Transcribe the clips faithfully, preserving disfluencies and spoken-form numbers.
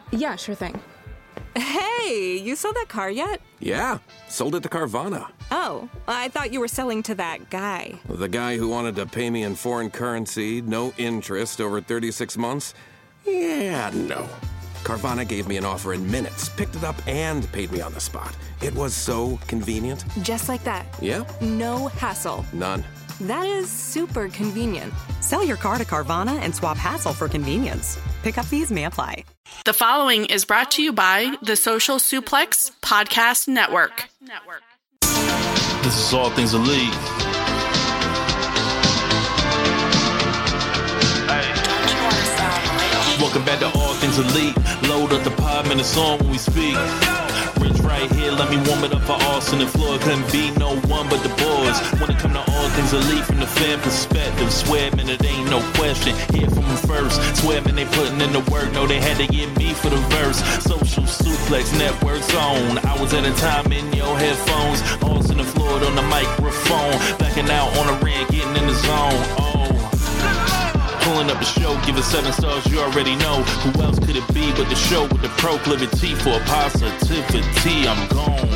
Yeah, sure thing. Hey, you sold that car yet? Yeah, sold it to Carvana. Oh, I thought you were selling to that guy. The guy who wanted to pay me in foreign currency, no interest, over thirty-six months? Yeah, no. Carvana gave me an offer in minutes, picked it up, and paid me on the spot. It was so convenient. Just like that. Yep. No hassle. None. That is super convenient. Sell your car to Carvana and swap hassle for convenience. Pickup fees may apply. The following is brought to you by the Social Suplex Podcast Network. This is All Things Elite. Welcome back to All Things Elite. Load up the pod, man, it's on when we speak. Rich right here, let me warm it up for Austin and Floyd. Couldn't be no one but the boys. When it come to All Things Elite from the fan perspective, swear, man, it ain't no question. Hear from them first. Swear, man, they putting in the work. No, they had to get me for the verse. Social Suplex Network's on. Hours at a time in your headphones. Austin and Floyd on the microphone. Backing out on the rant, getting in the zone. Oh. Pulling up the show, give it seven stars, you already know. Who else could it be but the show with the proclivity for positivity? I'm gone.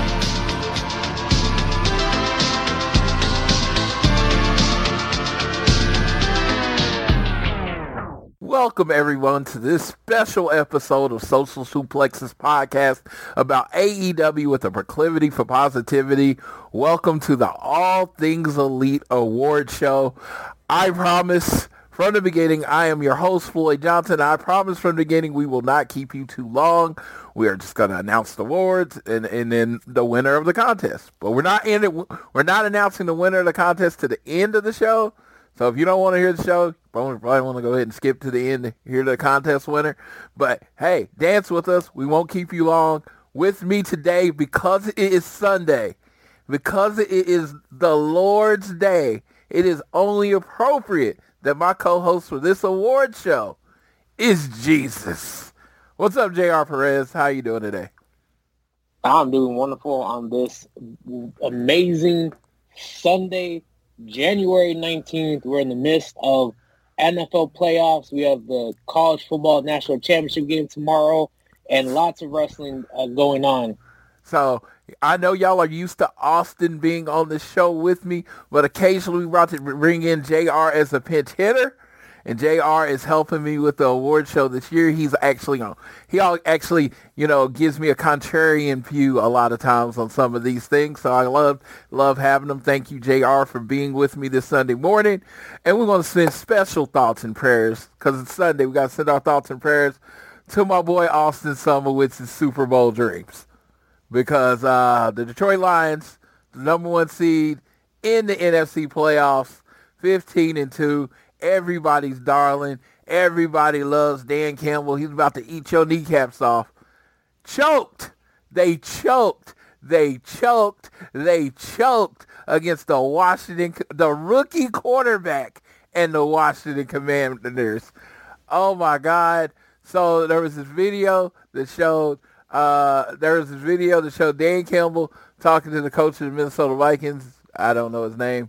Welcome, everyone, to this special episode of Social Suplex's podcast about A E W with a proclivity for positivity. Welcome to the All Things Elite Award Show. I promise from the beginning, I am your host, Floyd Johnson. I promise from the beginning we will not keep you too long. We are just going to announce the awards and, and then the winner of the contest. But we're not in it. We're not announcing the winner of the contest to the end of the show. So if you don't want to hear the show, you probably, probably want to go ahead and skip to the end to hear the contest winner. But hey, dance with us. We won't keep you long. With me today, because it is Sunday, because it is the Lord's Day, it is only appropriate that my co-host for this award show is Jesus. What's up, J R Perez? How you doing today? I'm doing wonderful on this amazing Sunday, January nineteenth. We're in the midst of N F L playoffs. We have the College Football National Championship game tomorrow and lots of wrestling uh, going on. So I know y'all are used to Austin being on the show with me, but occasionally we're about to bring in J R as a pinch hitter, and J R is helping me with the award show this year. He's actually on. He actually, you know, gives me a contrarian view a lot of times on some of these things. So I love love having him. Thank you, J R, for being with me this Sunday morning. And we're going to send special thoughts and prayers because it's Sunday. We got to send our thoughts and prayers to my boy Austin Sumowitz's Super Bowl dreams. Because uh, the Detroit Lions, the number one seed in the N F C playoffs, fifteen and two, everybody's darling. Everybody loves Dan Campbell. He's about to eat your kneecaps off. Choked. They choked. They choked. They choked against the Washington, the rookie quarterback and the Washington Commanders. Oh, my God. So there was this video that showed Uh, there was this video that showed Dan Campbell talking to the coach of the Minnesota Vikings. I don't know his name.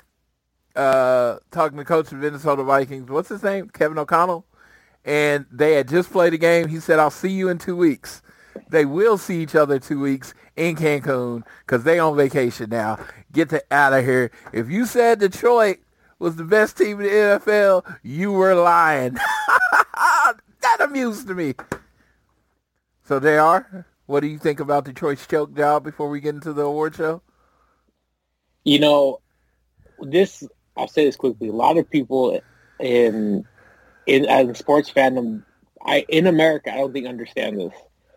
Uh, talking to the coach of the Minnesota Vikings. What's his name? Kevin O'Connell. And they had just played a game. He said, I'll see you in two weeks. They will see each other in two weeks in Cancun because they on vacation now. Get the, out of here. If you said Detroit was the best team in the N F L, you were lying. That amused me. So, J R, what do you think about Detroit's choke job before we get into the award show? You know, this, I'll say this quickly. A lot of people in in as a sports fandom, I in America, I don't think understand this.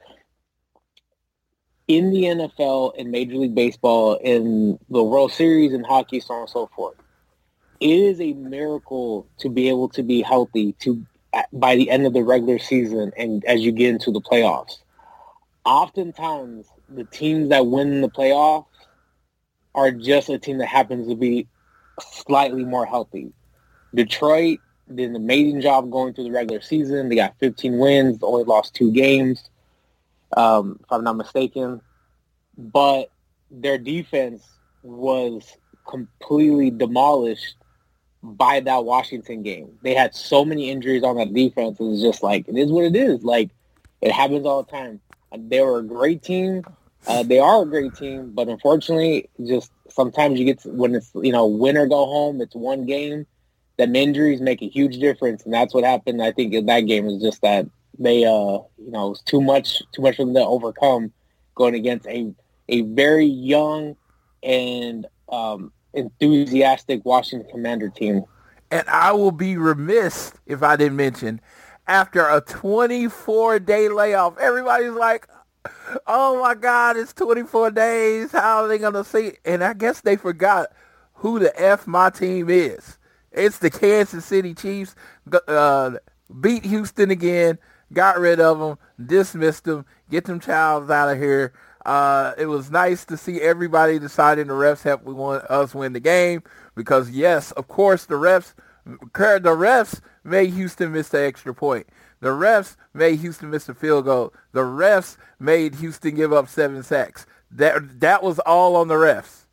In the N F L, in Major League Baseball, in the World Series, in hockey, so on and so forth, it is a miracle to be able to be healthy to by the end of the regular season and as you get into the playoffs. Oftentimes, the teams that win the playoffs are just a team that happens to be slightly more healthy. Detroit did an amazing job going through the regular season. They got fifteen wins, only lost two games, um, if I'm not mistaken. But their defense was completely demolished by that Washington game. They had so many injuries on that defense. It was just like, it is what it is. Like, It happens all the time. They were a great team. Uh, they are a great team, but unfortunately, just sometimes you get to, when it's, you know, win or go home, it's one game. Them injuries make a huge difference, and that's what happened. I think in that game is just that they, uh, you know, it was too much, too much for them to overcome going against a a very young and um, enthusiastic Washington Commander team. And I will be remiss if I didn't mention, after a twenty-four day layoff, everybody's like, oh my God, it's twenty-four days. How are they going to see it? And I guess they forgot who the F my team is. It's the Kansas City Chiefs. Uh, beat Houston again, got rid of them, dismissed them, get them Childs out of here. Uh, it was nice to see everybody deciding the refs helped we want us win the game because, yes, of course, the refs, the refs made Houston miss the extra point. The refs made Houston miss the field goal. The refs made Houston give up seven sacks. That that was all on the refs.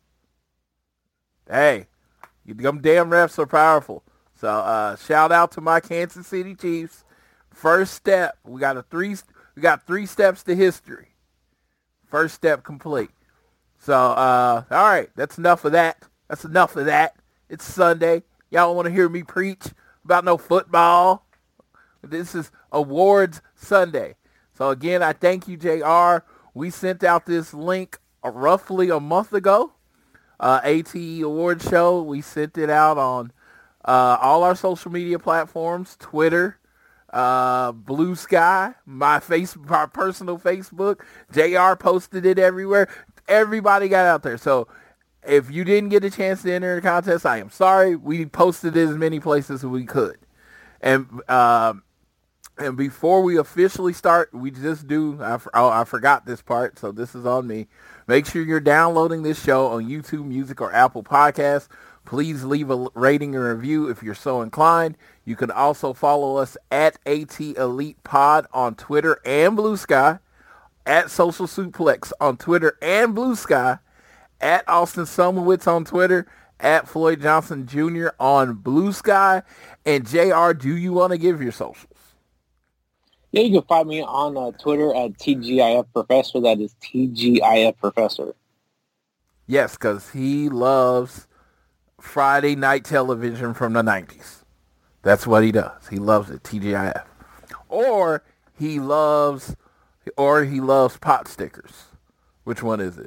Hey, them damn refs are powerful. So uh, shout out to my Kansas City Chiefs. First step. We got a three. We got three steps to history. First step complete. So uh, all right, that's enough of that. That's enough of that. It's Sunday. Y'all want to hear me preach about no football? This is Awards Sunday. So again, I thank you, J R. We sent out this link uh, roughly a month ago. Uh, A T E Award Show. We sent it out on uh, all our social media platforms, Twitter, uh, Blue Sky, my face, my personal Facebook. J R posted it everywhere. Everybody got out there. So if you didn't get a chance to enter the contest, I am sorry. We posted it as many places as we could. And uh, and before we officially start, we just do, I, oh, I forgot this part, so this is on me. Make sure you're downloading this show on YouTube Music or Apple Podcasts. Please leave a rating and review if you're so inclined. You can also follow us at AT Elite Pod on Twitter and Blue Sky, at Social Suplex on Twitter and Blue Sky, at Austin Sumowitz on Twitter, at Floyd Johnson Junior on Blue Sky. And J R, do you want to give your socials? Yeah, you can find me on uh, Twitter at T G I F Professor. That is T G I F Professor. Yes, because he loves Friday night television from the nineties. That's what he does. He loves it, T G I F. Or he loves, or he loves pot stickers. Which one is it?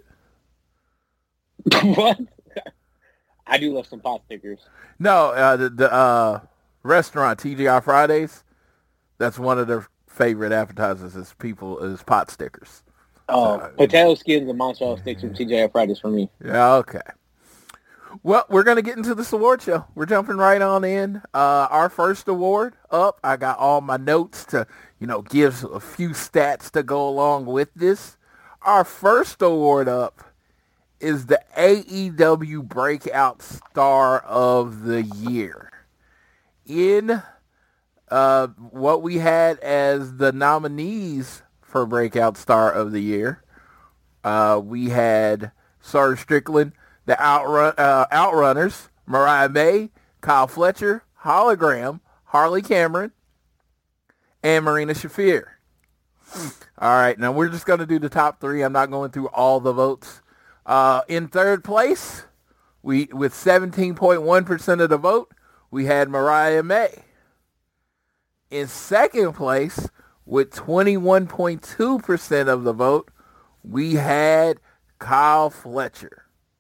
What? I do love some pot stickers. No, uh, the, the uh, restaurant T G I Fridays. That's one of their favorite appetizers is people is pot stickers. Oh, so, potato skins and mozzarella sticks from T G I Fridays for me. Yeah, okay. Well, we're going to get into this award show. We're jumping right on in. Uh, our first award up. I got all my notes to, you know, give a few stats to go along with this. Our first award up is the A E W Breakout Star of the Year. In uh, what we had as the nominees for Breakout Star of the Year, uh, we had Sir Strickland, the Outrun, uh, Outrunners, Mariah May, Kyle Fletcher, Hologram, Harley Cameron, and Marina Shafir. All right, now we're just going to do the top three. I'm not going through all the votes. Uh, in third place, we with seventeen point one percent of the vote, we had Mariah May. In second place, with twenty-one point two percent of the vote, we had Kyle Fletcher.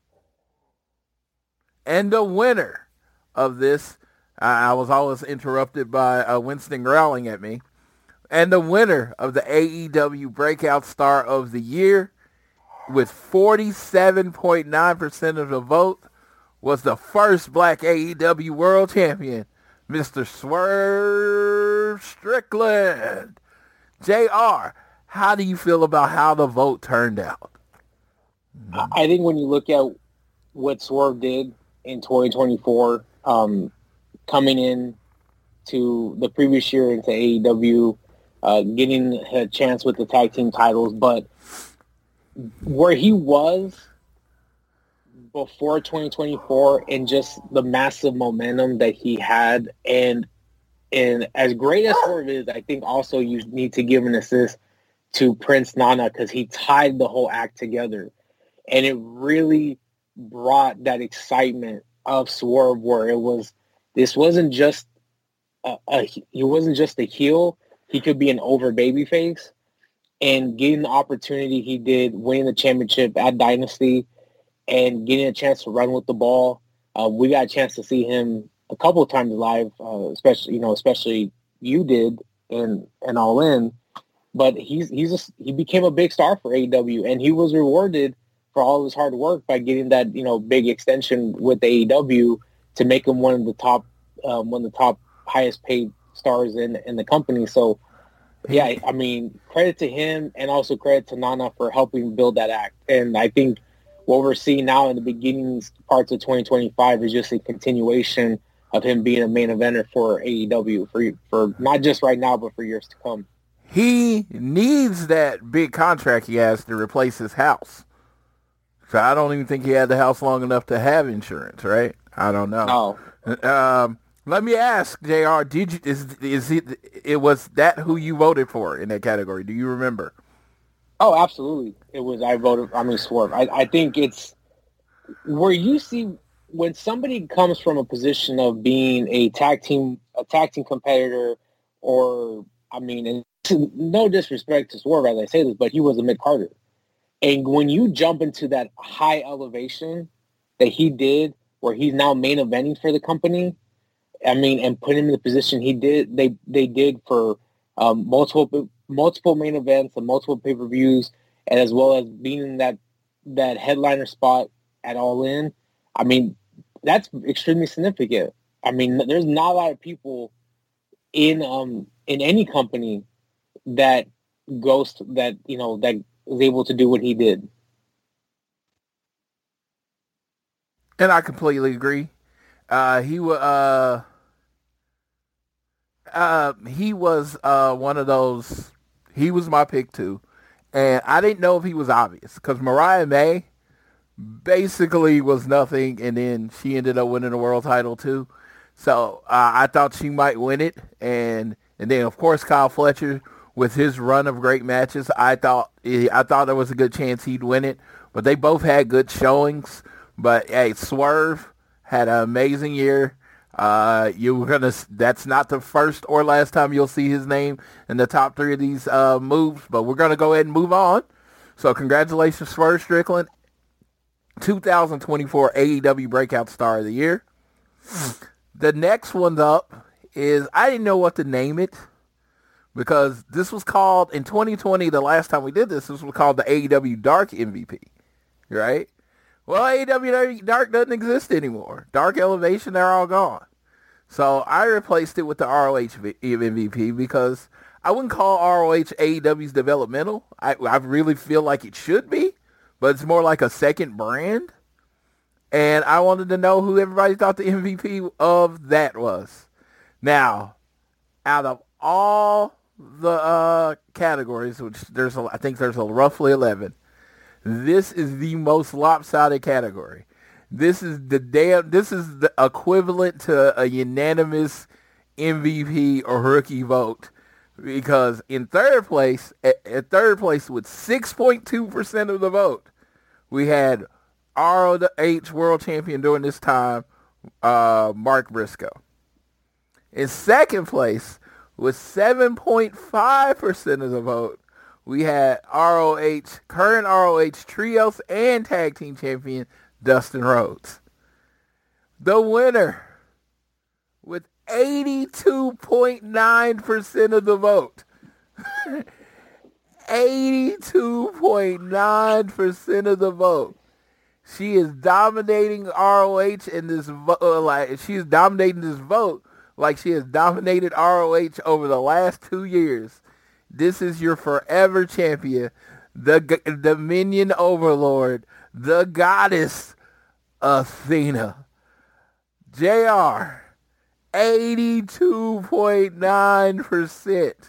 And the winner of this, I, I was always interrupted by uh, Winston growling at me. And the winner of the A E W Breakout Star of the Year, with forty-seven point nine percent of the vote, was the first black A E W World Champion, Mister Swerve Strickland. J R, how do you feel about how the vote turned out? I think when you look at what Swerve did in twenty twenty-four, um, coming in to the previous year into A E W, uh, getting a chance with the tag team titles, but where he was before twenty twenty-four and just the massive momentum that he had, and and as great as Swerve is, I think also you need to give an assist to Prince Nana because he tied the whole act together. And it really brought that excitement of Swerve where it was, this wasn't just a, a he wasn't just a heel. He could be an over babyface. And getting the opportunity he did, winning the championship at Dynasty and getting a chance to run with the ball. Uh, we got a chance to see him a couple of times live, uh, especially, you know, especially you did and, and All In. But he's he's just, he became a big star for A E W, and he was rewarded for all of his hard work by getting that, you know, big extension with A E W to make him one of the top um, one of the top highest paid stars in in the company. So yeah, I mean, credit to him and also credit to Nana for helping build that act. And I think what we're seeing now in the beginnings parts of twenty twenty-five is just a continuation of him being a main eventer for A E W for for not just right now, but for years to come. He needs that big contract he has to replace his house. So I don't even think he had the house long enough to have insurance, right? I don't know. No. Um, let me ask, J R, did you is is it it was that who you voted for in that category? Do you remember? Oh, absolutely. It was I voted I mean Swerve. I, I think it's where you see when somebody comes from a position of being a tag team a tag team competitor, or I mean, and no disrespect to Swerve as I say this, but he was a Mick Carter. And when you jump into that high elevation that he did, where he's now main eventing for the company, I mean, and put him in the position he did, they they did for um, multiple multiple main events and multiple pay per views, and as well as being in that that headliner spot at All In. I mean, that's extremely significant. I mean, there's not a lot of people in um in any company that goes that you know that was able to do what he did. And I completely agree. Uh, he was uh, uh, he was uh, one of those. He was my pick too, and I didn't know if he was obvious because Mariah May basically was nothing, and then she ended up winning the world title too. So uh, I thought she might win it, and and then of course Kyle Fletcher with his run of great matches. I thought I thought there was a good chance he'd win it, but they both had good showings. But hey, Swerve had an amazing year. Uh, you were gonna. That's not the first or last time you'll see his name in the top three of these uh, moves. But we're gonna go ahead and move on. So congratulations, Swerve Strickland, two thousand twenty-four A E W Breakout Star of the Year. The next one's up is I didn't know what to name it because this was called in twenty twenty. The last time we did this, this was called the A E W Dark M V P, right? Well, A E W Dark doesn't exist anymore. Dark Elevation, they're all gone. So I replaced it with the R O H M V P because I wouldn't call R O H A E W's developmental. I, I really feel like it should be, but it's more like a second brand. And I wanted to know who everybody thought the M V P of that was. Now, out of all the uh, categories, which there's, a, I think there's a roughly eleven, this is the most lopsided category. This is the damn. This is the equivalent to a unanimous M V P or rookie vote, because in third place, at, at third place with six point two percent of the vote, we had R O H World Champion during this time, uh, Mark Briscoe. In second place, with seven point five percent of the vote, we had R O H, current R O H Trios and Tag Team Champion, Dustin Rhodes. The winner, with eighty-two point nine percent of the vote. eighty-two point nine percent of the vote. She is dominating R O H in this vote. Like, she is dominating this vote like she has dominated R O H over the last two years. This is your forever champion, the G- Dominion Overlord, the goddess Athena. J R, eighty-two point nine percent.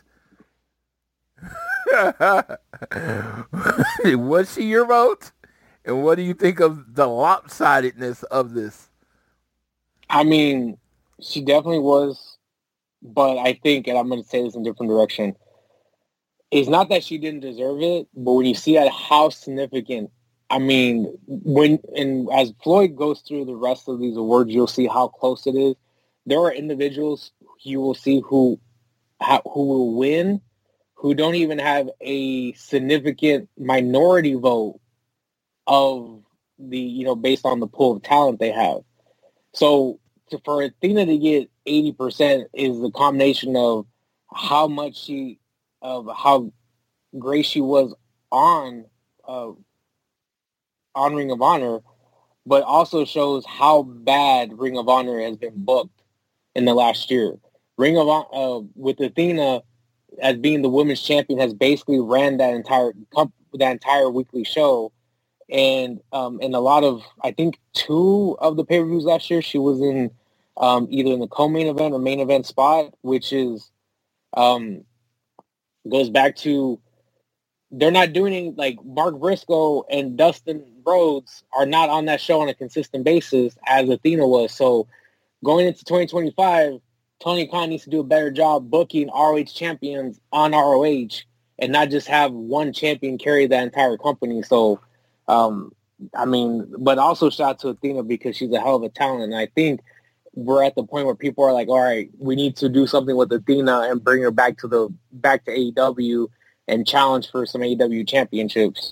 Was she your vote? And what do you think of the lopsidedness of this? I mean, she definitely was, but I think, and I'm going to say this in a different direction, it's not that she didn't deserve it, but when you see at how significant, I mean, when and as Floyd goes through the rest of these awards, you'll see how close it is. There are individuals you will see who how, who will win, who don't even have a significant minority vote of the, you know, based on the pool of talent they have. So to, for Athena to get eighty percent is the combination of how much she, of how great she was on, uh, on Ring of Honor, but also shows how bad Ring of Honor has been booked in the last year. Ring of Honor, uh, with Athena as being the women's champion, has basically ran that entire comp- that entire weekly show. And um, in a lot of, I think two of the pay-per-views last year, she was in um, either in the co-main event or main event spot, which is um, goes back to they're not doing any, like Mark Briscoe and Dustin Rhodes are not on that show on a consistent basis as Athena was. So going into twenty twenty-five, Tony Khan needs to do a better job booking R O H champions on R O H and not just have one champion carry the entire company. So, um, I mean, but also shout out to Athena because she's a hell of a talent. And I think we're at the point where people are like, all right, we need to do something with Athena and bring her back to the back to A E W and challenge for some A E W championships.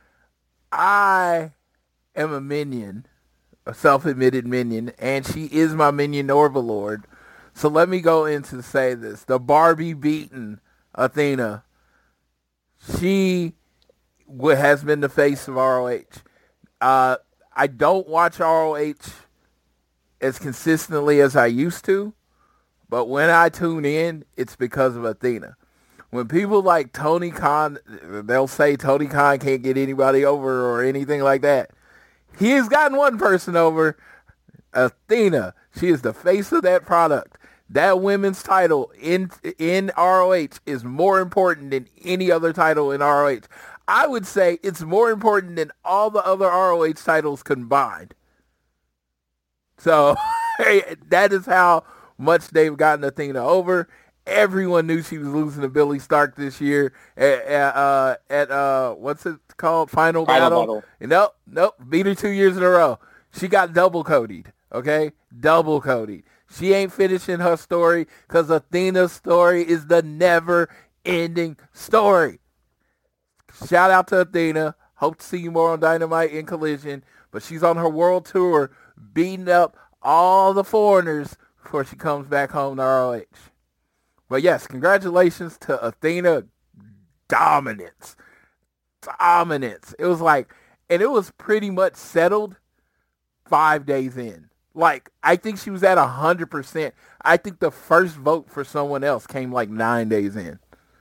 I am a minion, a self-admitted minion, and she is my minion Overlord. So let me go into say this. The Barbie beaten Athena, she has been the face of R O H. Uh, I don't watch R O H as consistently as I used to, but when I tune in, it's because of Athena. When people like Tony Khan, they'll say Tony Khan can't get anybody over or anything like that. He has gotten one person over, Athena. She is the face of that product. That women's title in in R O H is more important than any other title in R O H. I would say it's more important than all the other R O H titles combined. So that is how much they've gotten Athena over. Everyone knew she was losing to Billy Stark this year at, at, uh, at uh, what's it called? Final, Final Battle. Battle. Nope, nope. Beat her two years in a row. She got double codied, okay? Double codied. She ain't finishing her story because Athena's story is the never-ending story. Shout out to Athena. Hope to see you more on Dynamite and Collision. But she's on her world tour beating up all the foreigners before she comes back home to R O H. But yes, congratulations to Athena. Dominance. Dominance. It was like, and it was pretty much settled five days in. Like, I think she was at one hundred percent. I think the first vote for someone else came like nine days in.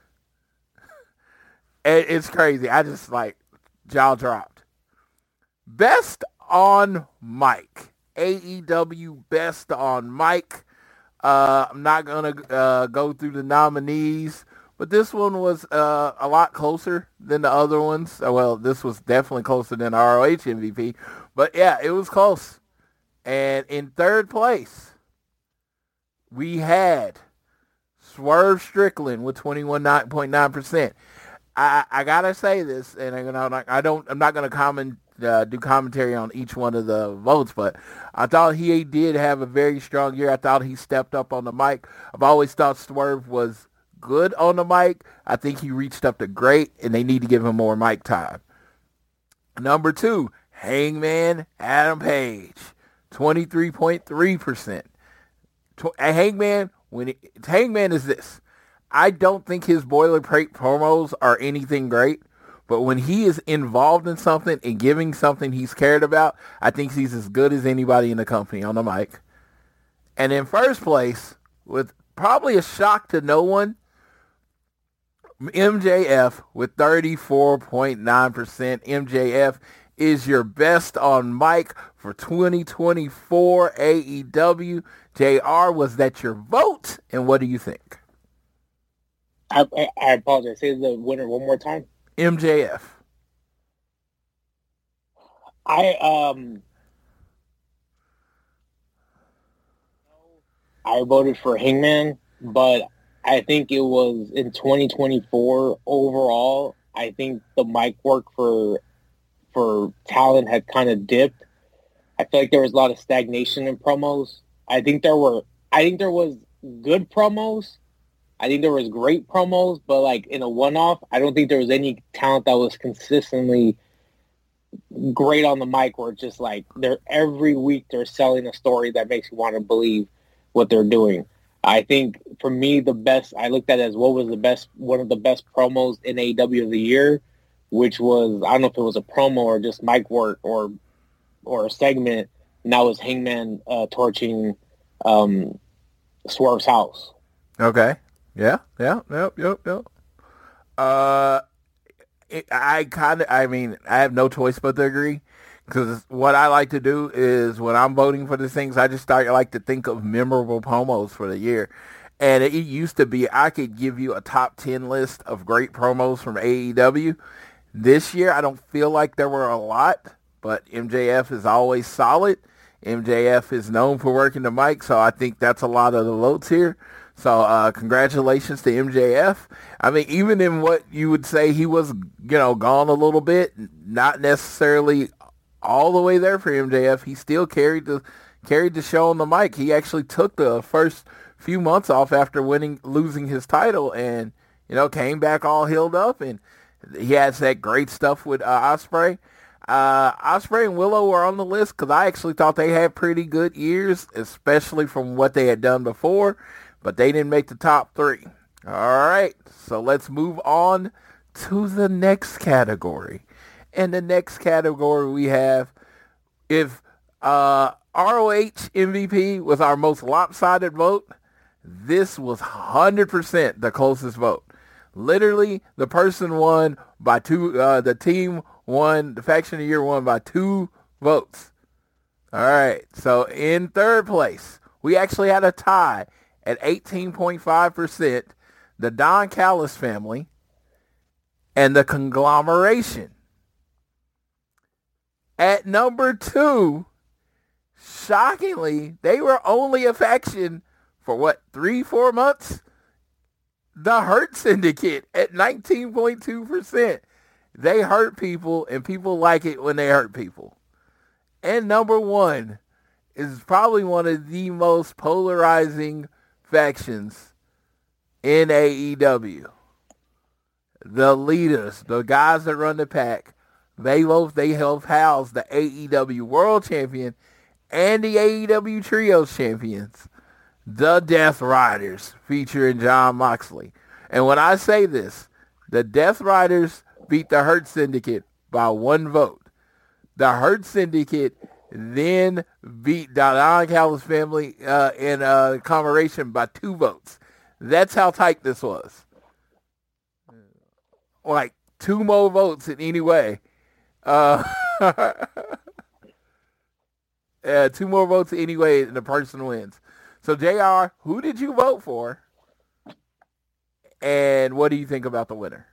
And it's crazy. I just, like, jaw dropped. Best on mic. A E W Best on mic. Uh, I'm not going to uh, go through the nominees, but this one was uh, a lot closer than the other ones. Well, this was definitely closer than R O H M V P. But, yeah, it was close. And in third place, we had Swerve Strickland with twenty-one point nine percent. I, I gotta say this, and I'm gonna, I don't, I'm not gonna comment, uh, do commentary on each one of the votes, but I thought he did have a very strong year. I thought he stepped up on the mic. I've always thought Swerve was good on the mic. I think he reached up to great, and they need to give him more mic time. Number two, Hangman Adam Page. twenty-three point three percent. Hangman, when it, Hangman is this. I don't think his boilerplate promos are anything great, but when he is involved in something and giving something he's cared about, I think he's as good as anybody in the company on the mic. And in first place, with probably a shock to no one, M J F with thirty-four point nine percent. M J F is your best on mic for twenty twenty-four A E W. J R, was that your vote? And what do you think? I, I, I apologize. Say the winner one more time. M J F. I um I voted for Hangman, but I think it was in twenty twenty-four overall. I think the mic work for for talent had kind of dipped. I feel like there was a lot of stagnation in promos. I think there were. I think there was good promos. I think there was great promos, but like in a one-off, I don't think there was any talent that was consistently great on the mic. Where it's just like they're every week they're selling a story that makes you want to believe what they're doing. I think for me, the best, I looked at it as what was the best, one of the best promos in A E W of the year, which was, I don't know if it was a promo or just mic work or or a segment, and that was Hangman uh, torching um, Swerve's house. Okay. Yeah. Yeah. Yep. Yep. Yep. Uh, it, I kind of, I mean, I have no choice but to agree. Because what I like to do is when I'm voting for these things, I just start like to think of memorable promos for the year. And it used to be I could give you a top ten list of great promos from A E W. This year, I don't feel like there were a lot, but M J F is always solid. M J F is known for working the mic, so I think that's a lot of the votes here. So uh, congratulations to M J F. I mean, even in what you would say he was, you know, gone a little bit, not necessarily all the way there for M J F, he still carried the carried the show on the mic. He actually took the first few months off after winning, losing his title, and you know came back all healed up, and he has that great stuff with uh, Ospreay. Uh, Ospreay and Willow were on the list because I actually thought they had pretty good years, especially from what they had done before, but they didn't make the top three. All right, so let's move on to the next category. And the next category we have, if uh, R O H M V P was our most lopsided vote, this was one hundred percent the closest vote. Literally, the person won by two, uh, the team won, the faction of the year won by two votes. All right, so in third place, we actually had a tie at eighteen point five percent, the Don Callis family and the Conglomeration. At number two, shockingly, they were only a faction for what, three, four months? The Hurt Syndicate at nineteen point two percent. They hurt people, and people like it when they hurt people. And number one is probably one of the most polarizing factions in A E W. The leaders, the guys that run the pack, they both they help house the A E W World Champion and the A E W Trios Champions, the Death Riders, featuring Jon Moxley. And when I say this, the Death Riders beat the Hurt Syndicate by one vote. The Hurt Syndicate then beat the Don Callis family uh, in uh, Commemoration by two votes. That's how tight this was. Like two more votes in any way. Uh, uh, two more votes anyway, and the person wins. So, J R, who did you vote for? And what do you think about the winner?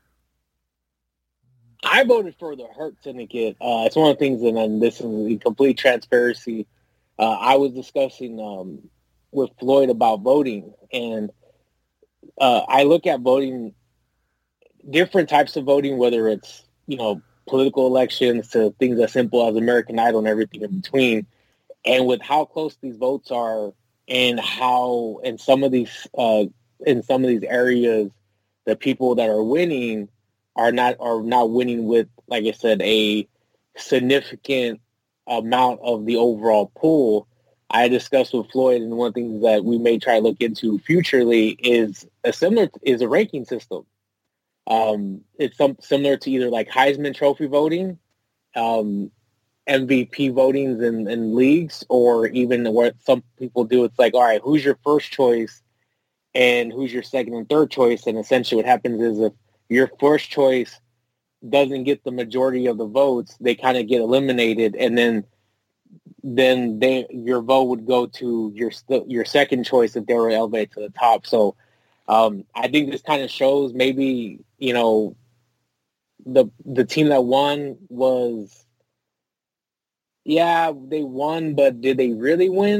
I voted for the Hurt Syndicate. Uh, it's one of the things, and then this is in complete transparency. Uh, I was discussing um, with Floyd about voting, and uh, I look at voting, different types of voting, whether it's, you know, political elections to things as simple as American Idol and everything in between. And with how close these votes are, and how in some of these uh, in some of these areas, the people that are winning are not are not winning with, like I said, a significant amount of the overall pool. I discussed with Floyd, and one of the things that we may try to look into futurely is a similar is a ranking system. Um, it's some similar to either like Heisman Trophy voting, um, M V P votings in, in leagues, or even what some people do. It's like, all right, who's your first choice and who's your second and third choice? And essentially what happens is if your first choice doesn't get the majority of the votes, they kind of get eliminated, and then then they your vote would go to your your second choice if they were elevated to the top. So um, I think this kind of shows maybe, you know, the the team that won was, yeah, they won, but did they really win?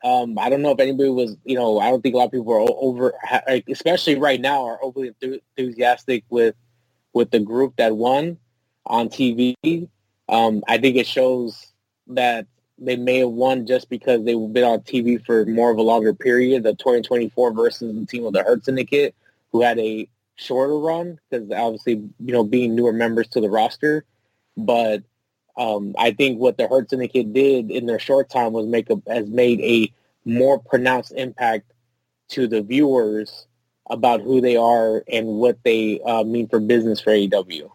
Um, I don't know if anybody was, you know, I don't think a lot of people are over, especially right now, are overly enthusiastic with with the group that won on T V. Um, I think it shows that they may have won just because they've been on T V for more of a longer period, the twenty twenty-four versus the team of the Hurt Syndicate, who had a shorter run because obviously, you know, being newer members to the roster. But um, I think what the Hurt Syndicate did in their short time was make a, has made a more pronounced impact to the viewers about who they are and what they uh, mean for business for A E W.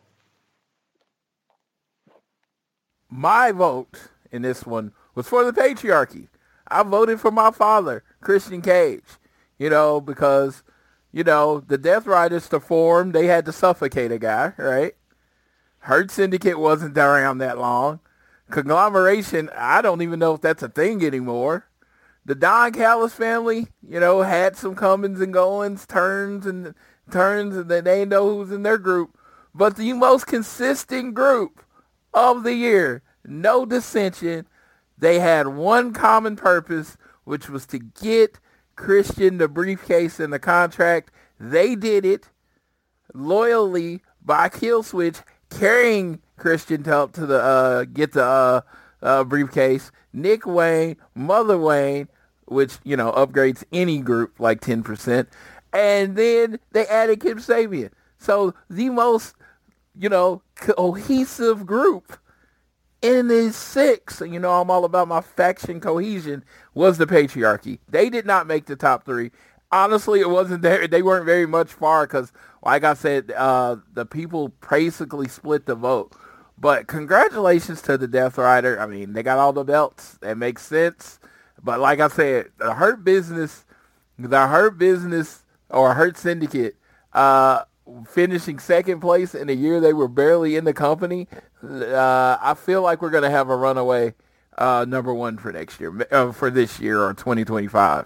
My vote in this one was for the patriarchy. I voted for my father, Christian Cage, you know, because, you know, the Death Riders to form, they had to suffocate a guy, right? Hurt Syndicate wasn't around that long. Conglomeration, I don't even know if that's a thing anymore. The Don Callis family, you know, had some comings and goings, turns and turns, and they didn't know who was in their group. But the most consistent group of the year, no dissension. They had one common purpose, which was to get Christian the briefcase and the contract. They did it loyally by kill switch, carrying Christian to help to the uh, get the uh, uh, briefcase. Nick Wayne, Mother Wayne, which, you know, upgrades any group like ten percent. And then they added Kip Sabian. So the most, you know, cohesive group in the six, you know, I'm all about my faction cohesion, was the patriarchy. They did not make the top three. Honestly, it wasn't there. They weren't very much far because, like I said, uh, the people basically split the vote. But congratulations to the Death Rider. I mean, they got all the belts. That makes sense. But like I said, the Hurt Business, the Hurt Business or Hurt Syndicate, uh, finishing second place in a year they were barely in the company, uh, I feel like we're going to have a runaway uh, number one for next year, uh, for this year or twenty twenty-five.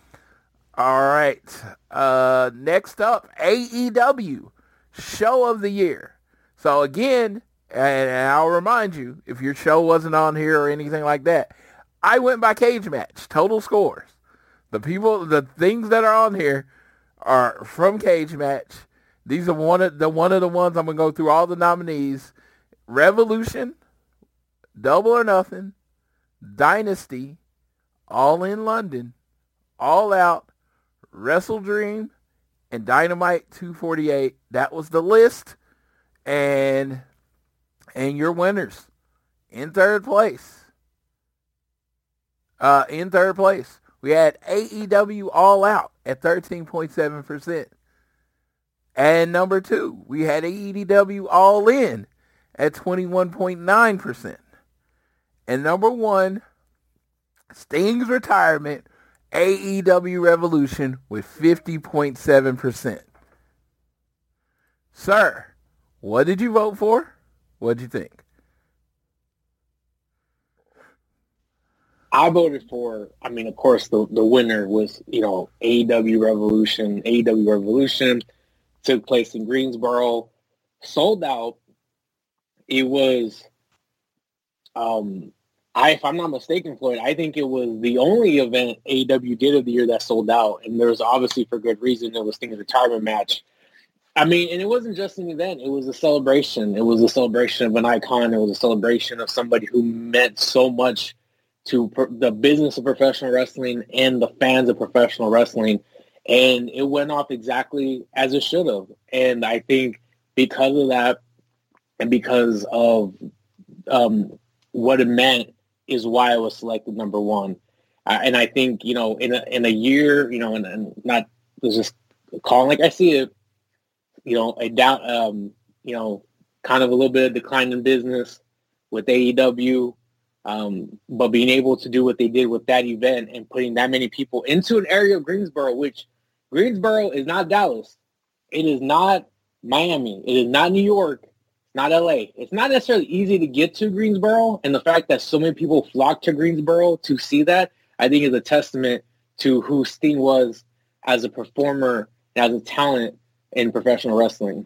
All right. Uh, next up, A E W, Show of the Year. So again, and I'll remind you, if your show wasn't on here or anything like that, I went by cage match, total scores. The people, the things that are on here are from cage match. These are one of the one of the ones I'm gonna go through all the nominees: Revolution, Double or Nothing, Dynasty, All in London, All Out, Wrestle Dream, and Dynamite two forty-eight. That was the list, and and your winners in third place. Uh, in third place, we had A E W All Out at thirteen point seven percent. And number two, we had A E W All In at twenty-one point nine percent. And number one, Sting's Retirement, A E W Revolution with fifty point seven percent. Sir, what did you vote for? What did you think? I voted for, I mean, of course, the, the winner was, you know, A E W Revolution. A E W Revolution took place in Greensboro, sold out. It was, um, I, if I'm not mistaken, Floyd, I think it was the only event A E W did of the year that sold out, and there was obviously for good reason. It was Sting's retirement match. I mean, and it wasn't just an event. It was a celebration. It was a celebration of an icon. It was a celebration of somebody who meant so much to per- the business of professional wrestling and the fans of professional wrestling. And it went off exactly as it should have. And I think because of that and because of um, what it meant is why I was selected number one. Uh, and I think, you know, in a, in a year, you know, and, and not just calling like I see it, you know, a down, um, you know, kind of a little bit of decline in business with A E W. Um, but being able to do what they did with that event and putting that many people into an area of Greensboro, which Greensboro is not Dallas. It is not Miami. It is not New York. It's not L A. It's not necessarily easy to get to Greensboro. And the fact that so many people flocked to Greensboro to see that, I think is a testament to who Sting was as a performer, as a talent in professional wrestling.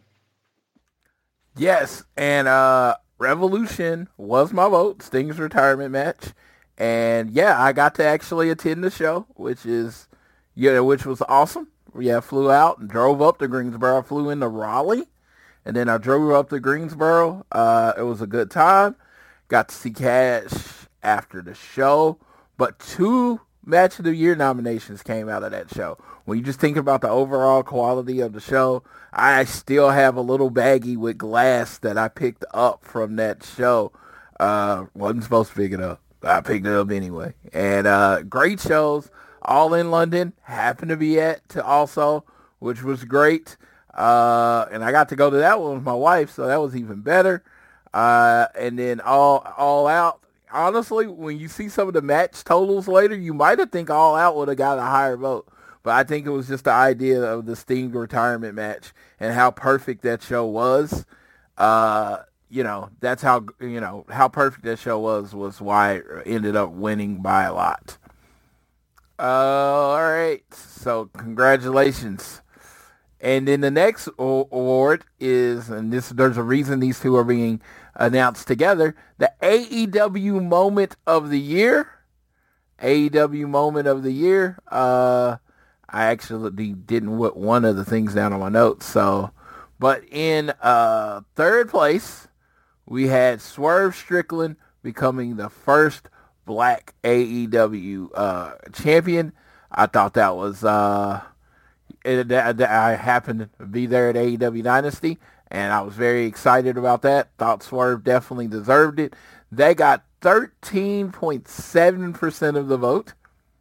Yes, and uh, Revolution was my vote, Sting's retirement match. And yeah, I got to actually attend the show, which is, you know, which was awesome. Yeah, I flew out and drove up to Greensboro. I flew into Raleigh, and then I drove up to Greensboro. Uh, it was a good time. Got to see Cash after the show, but two Match of the Year nominations came out of that show. When you just think about the overall quality of the show, I still have a little baggie with glass that I picked up from that show. Uh, wasn't supposed to pick it up. I picked it up anyway. And uh, great shows. All in London. Happened to be at also, which was great. Uh, and I got to go to that one with my wife, so that was even better. Uh, and then all all out. Honestly, when you see some of the match totals later, you might have think All Out would have got a higher vote. But I think it was just the idea of the Sting retirement match and how perfect that show was. Uh, you know, that's how, you know, how perfect that show was, was why it ended up winning by a lot. Uh, all right. So congratulations. And then the next award is, and this there's a reason these two are being announced together, the A E W Moment of the Year. A E W Moment of the Year. Uh, I actually didn't put one of the things down on my notes. So, but in uh, third place, we had Swerve Strickland becoming the first black A E W uh, champion. I thought that was... Uh, It, I happened to be there at A E W Dynasty, and I was very excited about that. Thought Swerve definitely deserved it. They got thirteen point seven percent of the vote,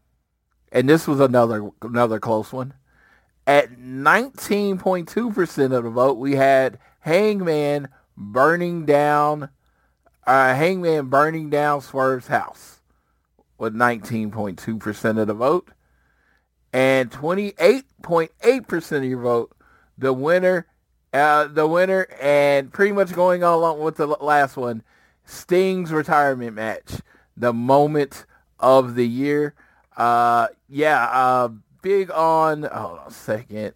and this was another another close one. At nineteen point two percent of the vote, we had Hangman burning down, uh, Hangman burning down Swerve's house with nineteen point two percent of the vote. And twenty-eight point eight percent of your vote, the winner, uh, the winner, and pretty much going on along with the last one, Sting's retirement match, the moment of the year. Uh, yeah, uh, big on, hold on a second.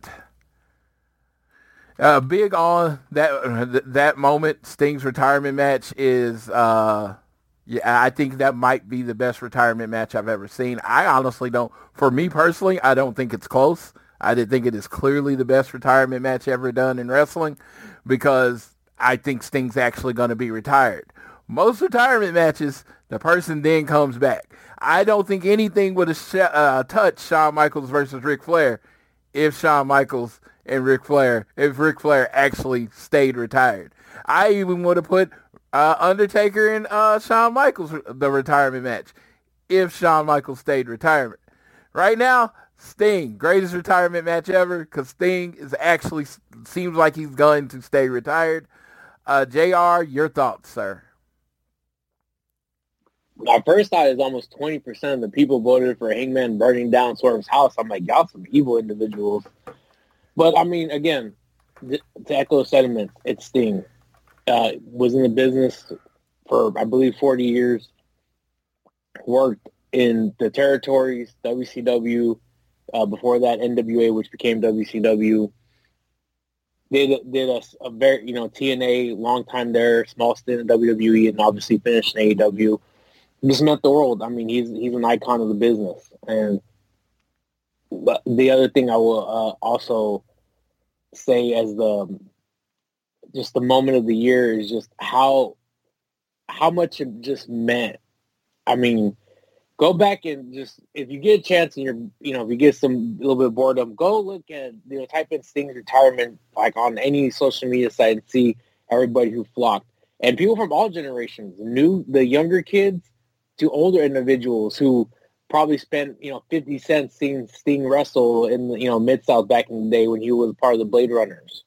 Uh, big on that, that moment, Sting's retirement match is, uh, yeah, I think that might be the best retirement match I've ever seen. I honestly don't, for me personally, I don't think it's close. I did think it is clearly the best retirement match ever done in wrestling because I think Sting's actually going to be retired. Most retirement matches, the person then comes back. I don't think anything would have sh- uh, touched Shawn Michaels versus Ric Flair if Shawn Michaels and Ric Flair, if Ric Flair actually stayed retired. I even would have put Uh, Undertaker and uh, Shawn Michaels, the retirement match, if Shawn Michaels stayed retirement. Right now, Sting, greatest retirement match ever, because Sting is actually, seems like he's going to stay retired. Uh, J R, your thoughts, sir? My first thought is almost twenty percent of the people voted for Hangman burning down Swerve's house. I'm like, y'all some evil individuals. But, I mean, again, th- to echo sentiment, it's Sting. Uh, was in the business for, I believe, forty years. Worked in the territories, W C W, uh, before that N W A, which became W C W. Did did a, a very, you know, T N A, long time there, small stint in W W E, and obviously finished in A E W. Just meant the world. I mean, he's he's an icon of the business. And but the other thing I will uh, also say as the just the moment of the year is just how how much it just meant. I mean, go back and just, if you get a chance and you're, you know, if you get some a little bit of boredom, go look at, you know, type in Sting's retirement, like on any social media site, and see everybody who flocked. And people from all generations, new, the younger kids to older individuals who probably spent, you know, fifty cents seeing Sting wrestle in the, you know, Mid-South back in the day when he was part of the Blade Runners.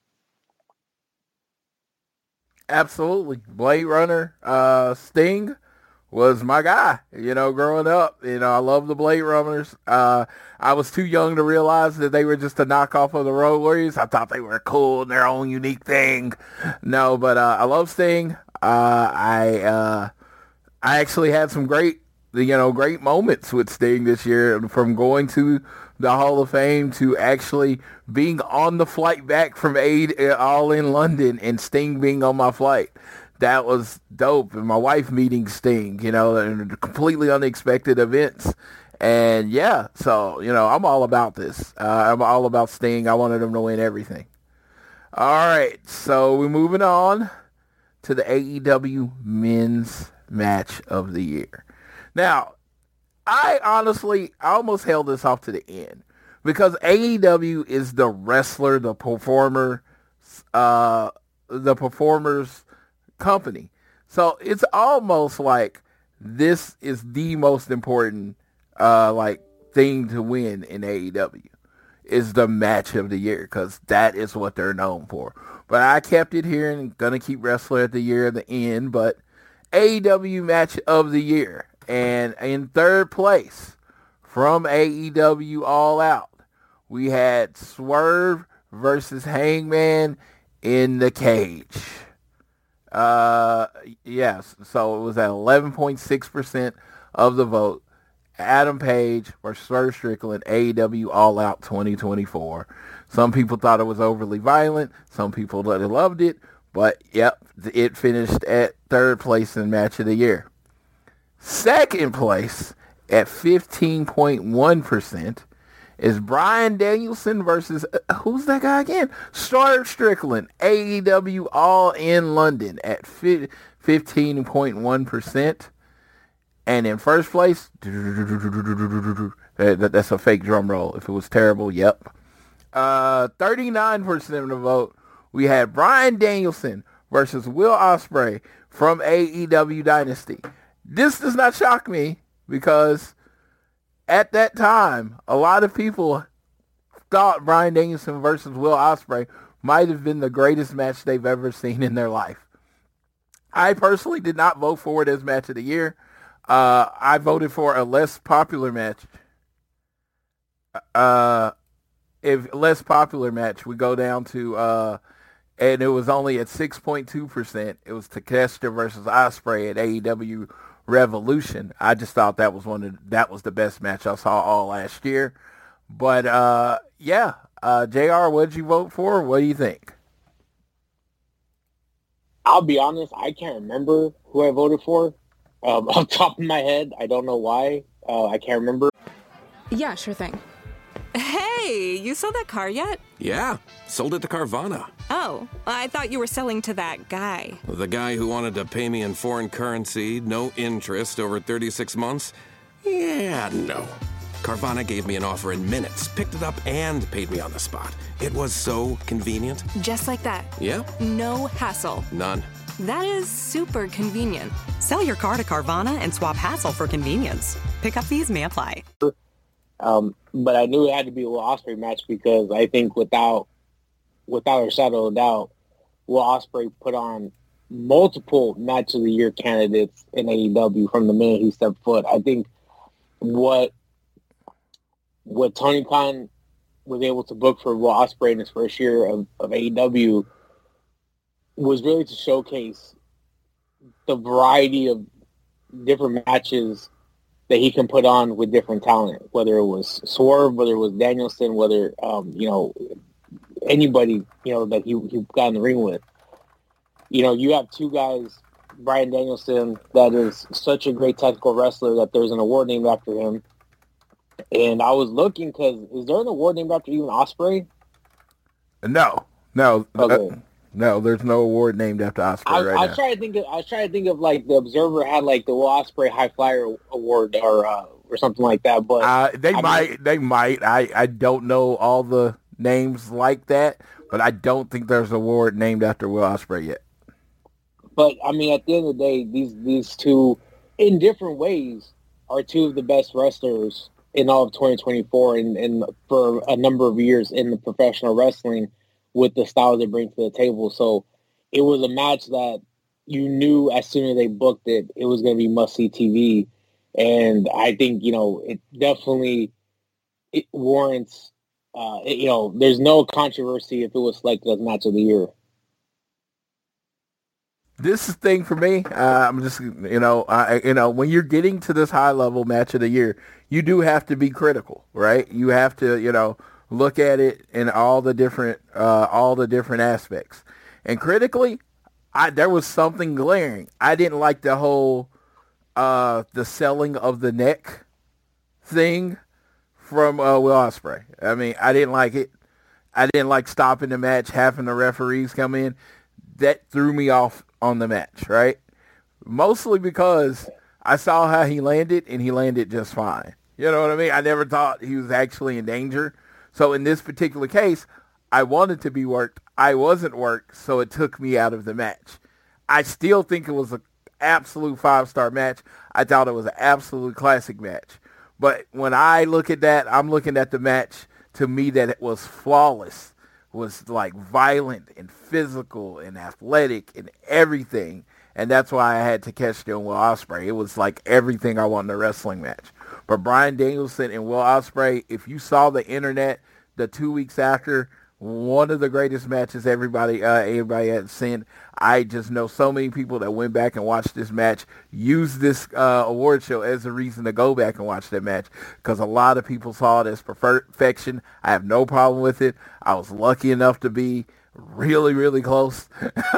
Absolutely. Blade Runner, uh, Sting was my guy, you know, growing up. You know, I love the Blade Runners. Uh, I was too young to realize that they were just a knockoff of the Road Warriors. I thought they were cool in their own unique thing. No, but uh, I love Sting. Uh, I uh, I actually had some great, you know, great moments with Sting this year, from going to the Hall of Fame to actually being on the flight back from Aid All in London and Sting being on my flight. that was dope. And my wife meeting Sting, you know, and completely unexpected events. And yeah, so, you know, I'm all about this. Uh, I'm all about Sting. I wanted him to win everything. All right, so we're moving on to the A E W Men's Match of the Year. Now, I honestly, I almost held this off to the end because A E W is the wrestler, the performer, uh, the performer's company. So it's almost like this is the most important, uh, like thing to win in A E W is the match of the year because that is what they're known for. But I kept it here and gonna keep wrestler at the year at the end. But A E W match of the year. And in third place, from A E W All Out, we had Swerve versus Hangman in the cage. Uh, yes, so it was at eleven point six percent of the vote. Adam Page versus Swerve Strickland, A E W All Out twenty twenty-four. Some people thought it was overly violent. Some people loved it. But, yep, it finished at third place in Match of the Year. Second place at fifteen point one percent is Bryan Danielson versus, uh, who's that guy again? Swerve Strickland, A E W All in London at fifteen point one percent. And in first place, that's a fake drum roll. If it was terrible, yep. Uh, thirty-nine percent of the vote, we had Bryan Danielson versus Will Ospreay from A E W Dynasty. This does not shock me because at that time, a lot of people thought Bryan Danielson versus Will Ospreay might have been the greatest match they've ever seen in their life. I personally did not vote for it as match of the year. Uh, I voted for a less popular match. Uh, if less popular match, we go down to, uh, and it was only at six point two percent. It was Takeshita versus Ospreay at A E W Revolution. I just thought that was one of that was the best match I saw all last year. But uh, yeah, uh, J R, what did you vote for? What do you think? I'll be honest, I can't remember who I voted for. Um, off the top of my head, I don't know why. Uh, I can't remember. Yeah, sure thing. Hey, you sold that car yet? Yeah, sold it to Carvana. Oh, I thought you were selling to that guy. The guy who wanted to pay me in foreign currency, no interest, over thirty-six months? Yeah, no. Carvana gave me an offer in minutes, picked it up, and paid me on the spot. It was so convenient. Just like that. Yeah? No hassle. None. That is super convenient. Sell your car to Carvana and swap hassle for convenience. Pickup fees may apply. Um, but I knew it had to be a Will Ospreay match because I think without without a shadow of a doubt, Will Ospreay put on multiple match of the year candidates in A E W from the minute he stepped foot. I think what what Tony Khan was able to book for Will Ospreay in his first year of, of A E W was really to showcase the variety of different matches that he can put on with different talent, whether it was Swerve, whether it was Danielson, whether, um, you know, anybody, you know, that he, he got in the ring with. You know, you have two guys, Bryan Danielson, that is such a great technical wrestler that there's an award named after him. And I was looking because is there an award named after even Ospreay? No, no. Okay. Uh, No, there's no award named after Ospreay I, right I now. was trying to think of. I was trying to think of like the Observer had like the Will Ospreay High Flyer Award or uh, or something like that. But Uh, they I might. mean, they might. I, I don't know all the names like that, but I don't think there's an award named after Will Ospreay yet. But I mean, at the end of the day, these these two, in different ways, are two of the best wrestlers in all of twenty twenty-four, and, and for a number of years in the professional wrestling, with the styles they bring to the table. So it was a match that you knew as soon as they booked it, it was going to be must-see T V. And I think, you know, it definitely it warrants, uh, it, you know, there's no controversy if it was selected as match of the year. This is the thing for me. Uh, I'm just, you know, I, you know, when you're getting to this high-level match of the year, you do have to be critical, right? You have to, you know, look at it in all the different, uh, all the different aspects. And critically, I there was something glaring. I didn't like the whole uh, the selling of the neck thing from uh, Will Ospreay. I mean, I didn't like it. I didn't like stopping the match, having the referees come in. That threw me off on the match, right? Mostly because I saw how he landed, and he landed just fine. You know what I mean? I never thought he was actually in danger. So in this particular case, I wanted to be worked. I wasn't worked, so it took me out of the match. I still think it was an absolute five-star match. I thought it was an absolute classic match. But when I look at that, I'm looking at the match, to me, that it was flawless, was like violent and physical and athletic and everything. And that's why I had Takeshita and Will Ospreay. It was like everything I want in a wrestling match. But Bryan Danielson and Will Ospreay, if you saw the internet the two weeks after, one of the greatest matches everybody uh, everybody had seen. I just know so many people that went back and watched this match, used this uh, award show as a reason to go back and watch that match, because a lot of people saw it as perfection. I have no problem with it. I was lucky enough to be really, really close.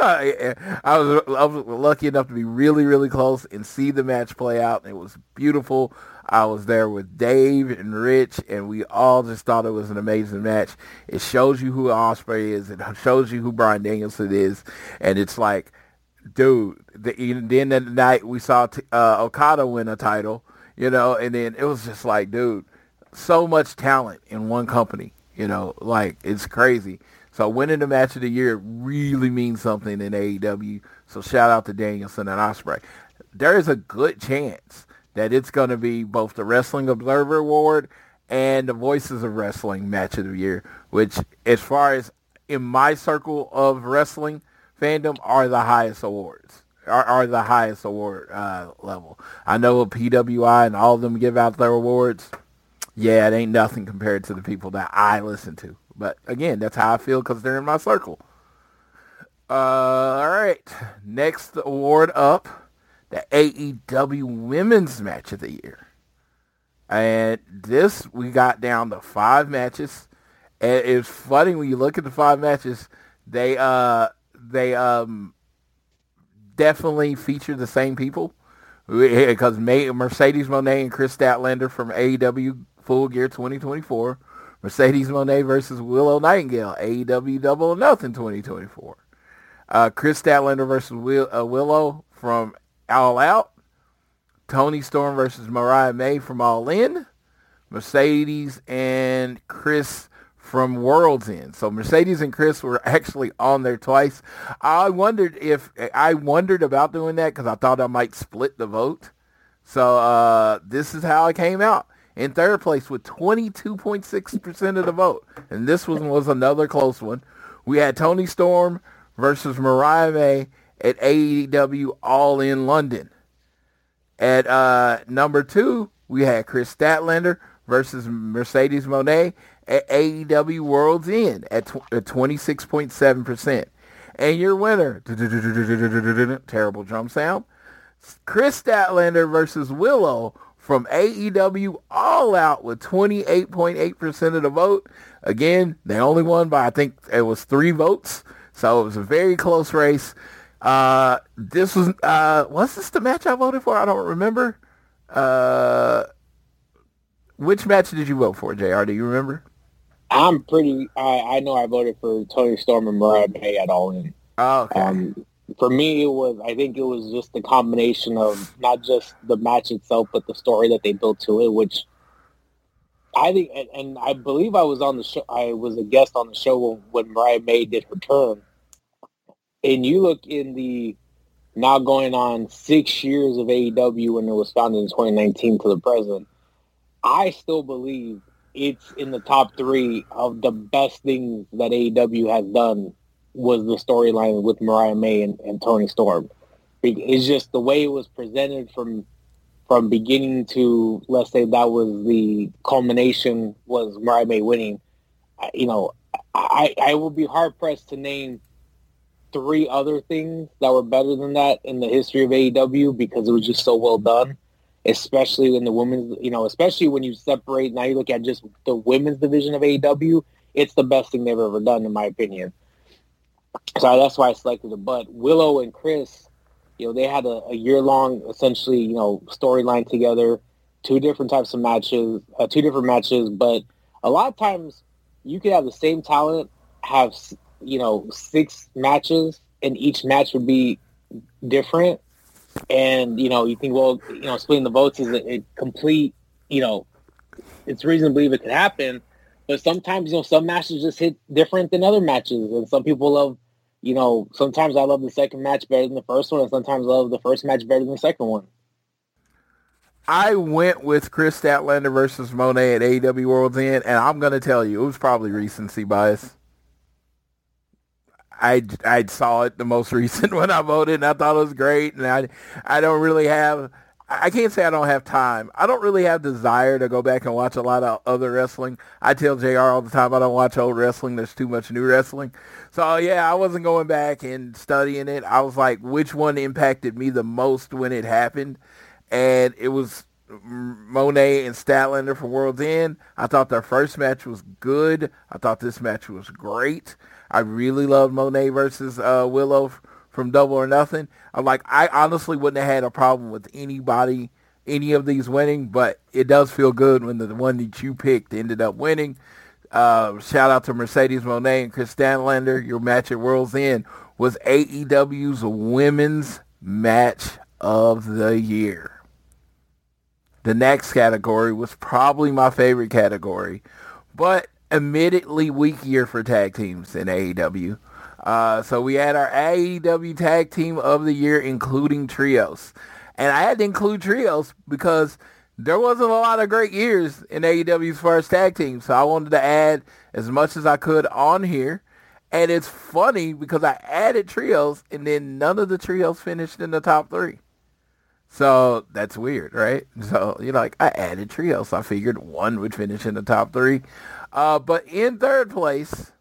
I, was, I was lucky enough to be really, really close and see the match play out. It was beautiful. I was there with Dave and Rich, and we all just thought it was an amazing match. It shows you who Ospreay is. It shows you who Bryan Danielson is. And it's like, dude, the, then that night we saw uh, Okada win a title, you know, and then it was just like, dude, so much talent in one company, you know, like, it's crazy. So winning the match of the year really means something in A E W. So shout out to Danielson and Ospreay. There is a good chance that it's going to be both the Wrestling Observer Award and the Voices of Wrestling Match of the Year, which, as far as in my circle of wrestling fandom, are the highest awards, are, are the highest award uh, level. I know P W I and all of them give out their awards. Yeah, it ain't nothing compared to the people that I listen to. But, again, that's how I feel because they're in my circle. Uh, all right, next award up. The A E W Women's Match of the Year. And this, we got down to five matches. And it's funny when you look at the five matches, they uh they um definitely feature the same people. Because Mercedes Moné and Chris Statlander from A E W Full Gear twenty twenty-four. Mercedes Moné versus Willow Nightingale, A E W Double or Nothing twenty twenty-four. Uh, Chris Statlander versus Will, uh, Willow from All Out. Toni Storm versus Mariah May from All In. Mercedes and Chris from World's End. So Mercedes and Chris were actually on there twice. I wondered if I wondered about doing that because I thought I might split the vote. So uh, this is how it came out. In third place with twenty-two point six percent of the vote. And this one was another close one. We had Toni Storm versus Mariah May at A E W All In London. At uh, number two, we had Chris Statlander versus Mercedes Moné at A E W World's End at, tw- at twenty-six point seven percent. And your winner, terrible drum sound, Chris Statlander versus Willow from A E W All Out with twenty-eight point eight percent of the vote. Again, they only won by, I think it was three votes. So it was a very close race. Uh, this was, uh, was this the match I voted for? I don't remember. Uh, which match did you vote for, J R? Do you remember? I'm pretty, I, I know I voted for Toni Storm and Mariah May at All In. Oh, okay. Um, for me, it was, I think it was just the combination of not just the match itself, but the story that they built to it, which I think, and, and I believe I was on the show, I was a guest on the show when, when Mariah May did her turn. And you look in the now going on six years of A E W when it was founded in twenty nineteen to the present, I still believe it's in the top three of the best things that A E W has done was the storyline with Mariah May and, and Toni Storm. It's just the way it was presented from from beginning to, let's say that was the culmination, was Mariah May winning. You know, I, I will be hard-pressed to name three other things that were better than that in the history of A E W because it was just so well done, especially in the women's, you know, especially when you separate, now you look at just the women's division of A E W, it's the best thing they've ever done, in my opinion. So that's why I selected it. But Willow and Chris, you know, they had a, a year-long, essentially, you know, storyline together, two different types of matches, uh, two different matches. But a lot of times you could have the same talent, have, you know, six matches, and each match would be different. And, you know, you think, well, you know, splitting the votes is a, a complete, you know, it's reason to believe it could happen. But sometimes, you know, some matches just hit different than other matches. And some people love, you know, sometimes I love the second match better than the first one, and sometimes I love the first match better than the second one. I went with Chris Statlander versus Monet at A E W World's End, and I'm going to tell you, it was probably recency bias. I, I saw it the most recent when I voted, and I thought it was great, and I, I don't really have... I can't say I don't have time. I don't really have desire to go back and watch a lot of other wrestling. I tell J R all the time I don't watch old wrestling. There's too much new wrestling. So, yeah, I wasn't going back and studying it. I was like, which one impacted me the most when it happened? And it was Monet and Statlander for World's End. I thought their first match was good. I thought this match was great. I really loved Monet versus uh, Willow from Double or Nothing. I'm like, I honestly wouldn't have had a problem with anybody, any of these winning, but it does feel good when the one that you picked ended up winning. Uh, shout out to Mercedes Moné and Chris Statlander. Your match at World's End was A E W's Women's Match of the Year. The next category was probably my favorite category, but admittedly weak year for tag teams in A E W. Uh, so we had our A E W Tag Team of the Year, including trios. And I had to include trios because there wasn't a lot of great years in A E W as far as tag teams. So I wanted to add as much as I could on here. And it's funny because I added trios and then none of the trios finished in the top three. So that's weird, right? So, you know, like I added trios. So I figured one would finish in the top three. Uh, but in third place,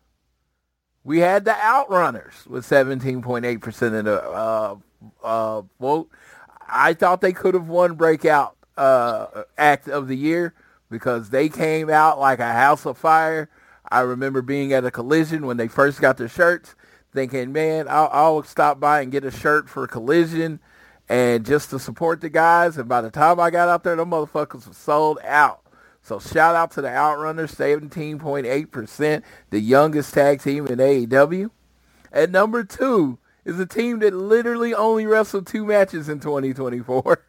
we had the Outrunners with seventeen point eight percent of the uh, uh, vote. I thought they could have won Breakout uh, Act of the Year because they came out like a house of fire. I remember being at a Collision when they first got their shirts, thinking, man, I'll, I'll stop by and get a shirt for Collision and just to support the guys. And by the time I got out there, them motherfuckers were sold out. So shout out to the Outrunners, seventeen point eight percent, the youngest tag team in A E W. At number two is a team that literally only wrestled two matches in twenty twenty-four.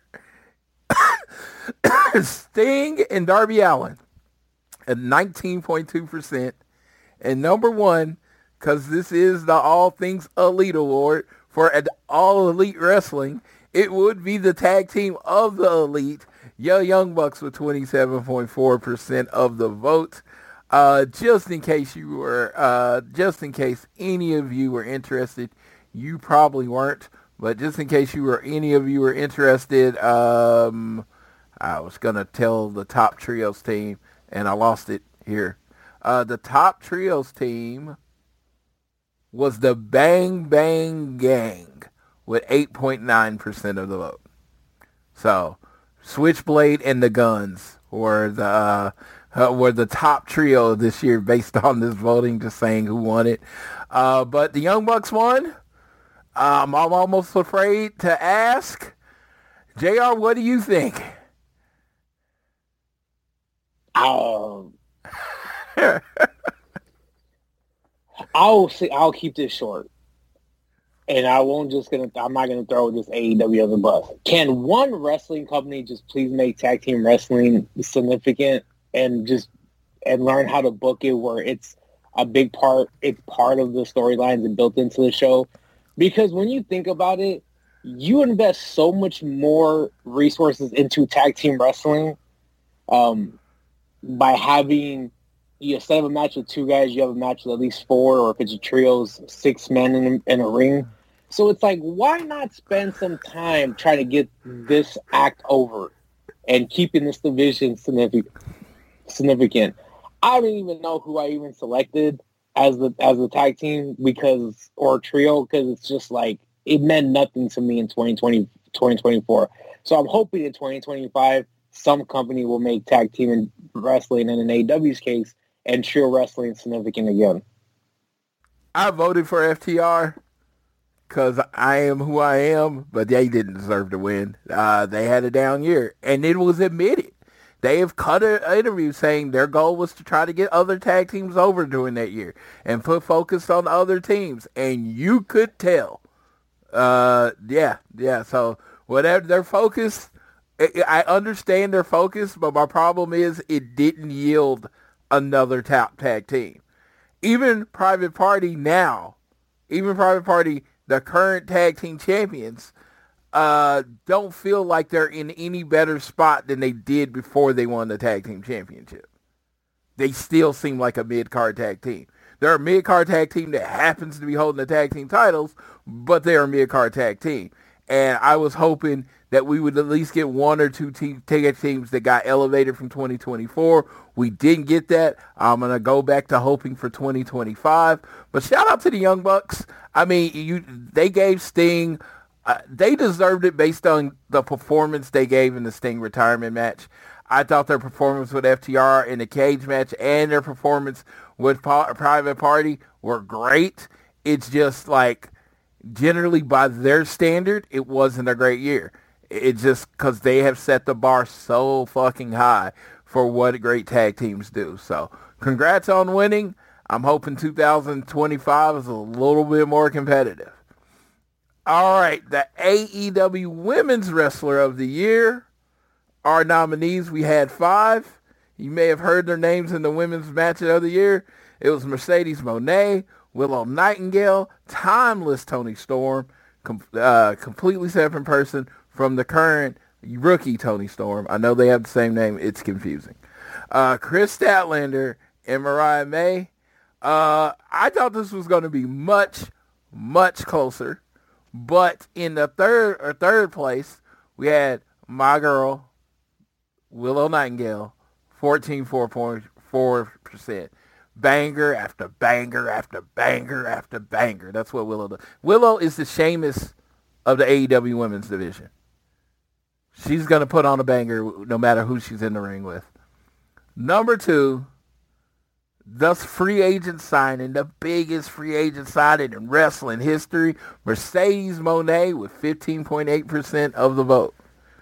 Sting and Darby Allin at nineteen point two percent. And number one, because this is the All Things Elite Award for All Elite Wrestling, it would be the tag team of the Elite, Yo Young Bucks with twenty-seven point four percent of the vote. Uh, just in case you were, uh, just in case any of you were interested, you probably weren't, but just in case you were, any of you were interested, um, I was going to tell the top trios team, and I lost it here. Uh, the top trios team was the Bang Bang Gang with eight point nine percent of the vote. So, Switchblade and the Guns were the uh, uh, were the top trio this year based on this voting, just saying who won it. Uh, but the Young Bucks won. Um, I'm almost afraid to ask. J R, what do you think? Um, I'll see. I'll keep this short. And I won't just gonna. I'm not gonna throw this A E W on the bus. Can one wrestling company just please make tag team wrestling significant and just and learn how to book it where it's a big part. It's part of the storylines and built into the show. Because when you think about it, you invest so much more resources into tag team wrestling um, by having. You instead of a match with two guys, you have a match with at least four, or if it's a trios, six men in, in a ring. So it's like, why not spend some time trying to get this act over and keeping this division significant? Significant. I don't even know who I even selected as the as the tag team because or trio because it's just like it meant nothing to me in twenty twenty, twenty twenty-four. So I'm hoping in twenty twenty-five some company will make tag team and wrestling, and in A E W's case, and trio wrestling significant again. I voted for F T R because I am who I am, but they didn't deserve to win. Uh, they had a down year, and it was admitted. They have cut an interview saying their goal was to try to get other tag teams over during that year and put focus on other teams, and you could tell. Uh, yeah, yeah, so whatever their focus, I understand their focus, but my problem is it didn't yield another top tag team. Even Private Party now, even Private Party, the current tag team champions, uh, don't feel like they're in any better spot than they did before they won the tag team championship. They still seem like a mid-card tag team. They're a mid-card tag team that happens to be holding the tag team titles, but they're a mid-card tag team. And I was hoping that we would at least get one or two te- tag teams that got elevated from twenty twenty-four. We didn't get that. I'm going to go back to hoping for twenty twenty-five. But shout out to the Young Bucks. I mean, you they gave Sting, uh, they deserved it based on the performance they gave in the Sting retirement match. I thought their performance with F T R in the cage match and their performance with pa- Private Party were great. It's just like, generally by their standard, it wasn't a great year. It's just because they have set the bar so fucking high for what great tag teams do. So congrats on winning. I'm hoping two thousand twenty-five is a little bit more competitive. All right, the A E W Women's Wrestler of the Year. Our nominees, we had five. You may have heard their names in the Women's Match of the Year. It was Mercedes Moné, Willow Nightingale, Timeless Toni Storm, com- uh, completely separate person from the current rookie Toni Storm. I know they have the same name. It's confusing. Uh, Chris Statlander and Mariah May. Uh, I thought this was going to be much, much closer. But in the third or third place, we had my girl, Willow Nightingale, fourteen point four percent. Banger after banger after banger after banger. That's what Willow does. Willow is the Sheamus of the A E W Women's Division. She's going to put on a banger no matter who she's in the ring with. Number two, the free agent signing, the biggest free agent signing in wrestling history, Mercedes Moné with fifteen point eight percent of the vote.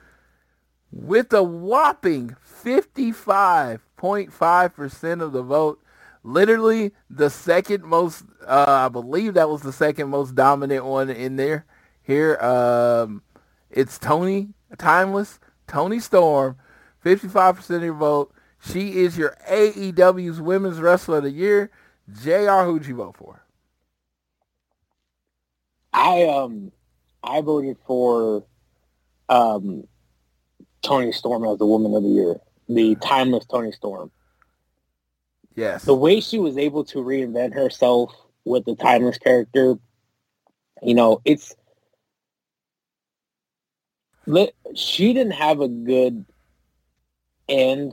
With a whopping fifty-five point five percent of the vote, literally the second most, uh, I believe that was the second most dominant one in there. Here, um, it's Toni, Timeless, Toni Storm, fifty-five percent of your vote. She is your A E W's Women's Wrestler of the Year. J R, who'd you vote for? I um I voted for um Toni Storm as the Woman of the Year, the Timeless Toni Storm. Yes. The way she was able to reinvent herself with the Timeless character, you know, it's she didn't have a good end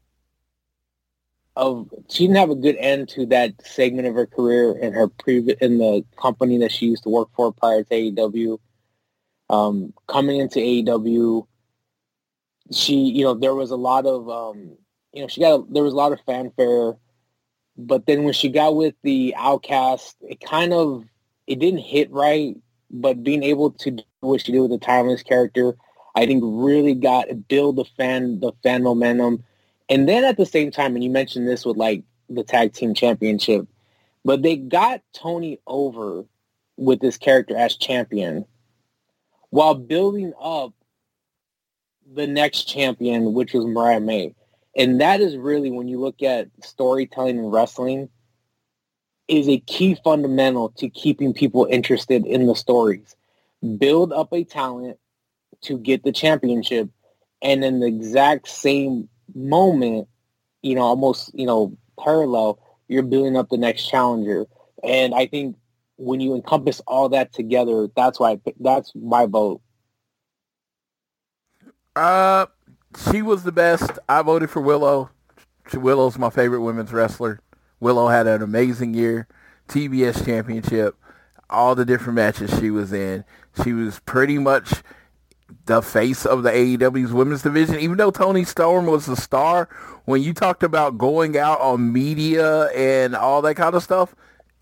of she didn't have a good end to that segment of her career in her previous in the company that she used to work for prior to A E W. Um, coming into A E W, she you know there was a lot of um, you know she got a, there was a lot of fanfare, but then when she got with the Outcast, it kind of it didn't hit right. But being able to do what she did with the Timeless character, I think really got build the fan the fan momentum. And then at the same time, and you mentioned this with like the tag team championship, but they got Toni over with this character as champion while building up the next champion, which was Mariah May. And that is really, when you look at storytelling and wrestling, is a key fundamental to keeping people interested in the stories. Build up a talent to get the championship, and in the exact same moment, you know, almost, you know, parallel, you're building up the next challenger. And I think when you encompass all that together, that's why I pick, that's my vote. Uh, she was the best. I voted for Willow. Willow's my favorite women's wrestler. Willow had an amazing year, T B S championship, all the different matches she was in. She was pretty much the face of the A E W's women's division. Even though Toni Storm was the star, when you talked about going out on media and all that kind of stuff,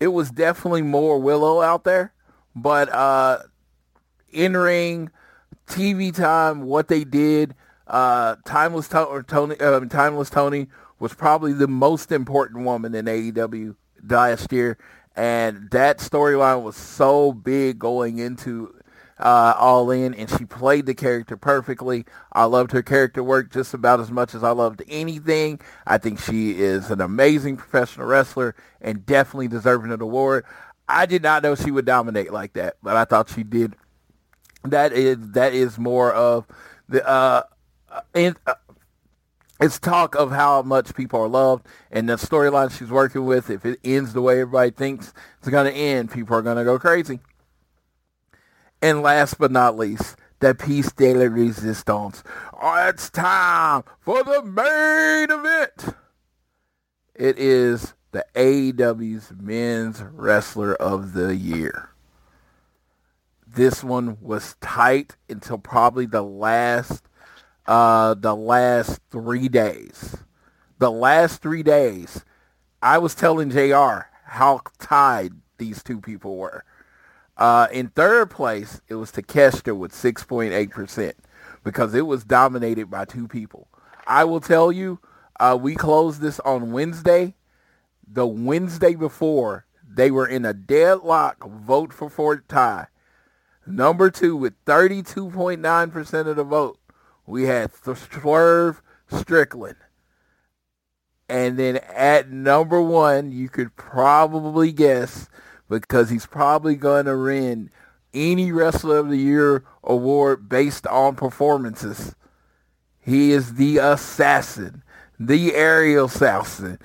it was definitely more Willow out there. But uh, in-ring, T V time, what they did, uh, Timeless, to- or Tony, uh, Timeless Tony was probably the most important woman in A E W last year. And that storyline was so big going into uh, All In, and she played the character perfectly. I loved her character work just about as much as I loved anything. I think she is an amazing professional wrestler and definitely deserving of the award. I did not know she would dominate like that, but I thought she did. That is that is more of the uh, in, uh, it's talk of how much people are loved, and the storyline she's working with, if it ends the way everybody thinks it's going to end, people are going to go crazy. And last but not least, the piece de la resistance. Oh, it's time for the main event. It is the A E W's Men's Wrestler of the Year. This one was tight until probably the last Uh, the last three days. The last three days, I was telling J R how tied these two people were. Uh, in third place, it was Takeshita with six point eight percent because it was dominated by two people. I will tell you, uh, we closed this on Wednesday. The Wednesday before, they were in a deadlock vote for fourth tie. Number two with thirty-two point nine percent of the vote. We had Swerve Strickland. And then at number one, you could probably guess, because he's probably going to win any Wrestler of the Year award based on performances. He is the assassin, the aerial assassin,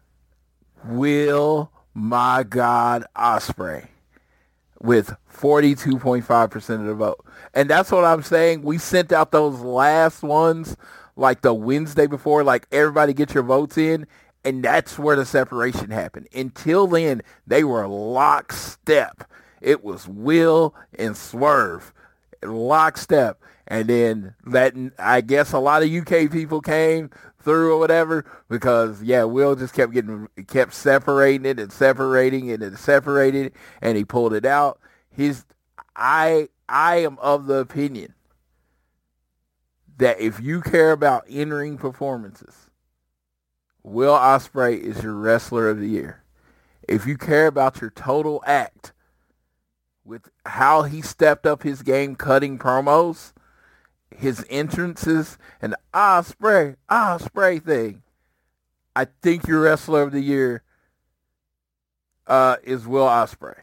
Will My God Ospreay, with forty-two point five percent of the vote. And that's what I'm saying. We sent out those last ones like the Wednesday before, like everybody get your votes in, and that's where the separation happened. Until then, they were lockstep. It was Will and Swerve, lockstep. And then that, I guess a lot of U K people came through or whatever, because yeah, Will just kept getting, kept separating it and separating it and separating it, and he pulled it out. His, I, I am of the opinion that if you care about in-ring performances, Will Ospreay is your Wrestler of the Year. If you care about your total act with how he stepped up his game cutting promos, his entrances, and the Ospreay, Ospreay thing, I think your Wrestler of the Year uh, is Will Ospreay.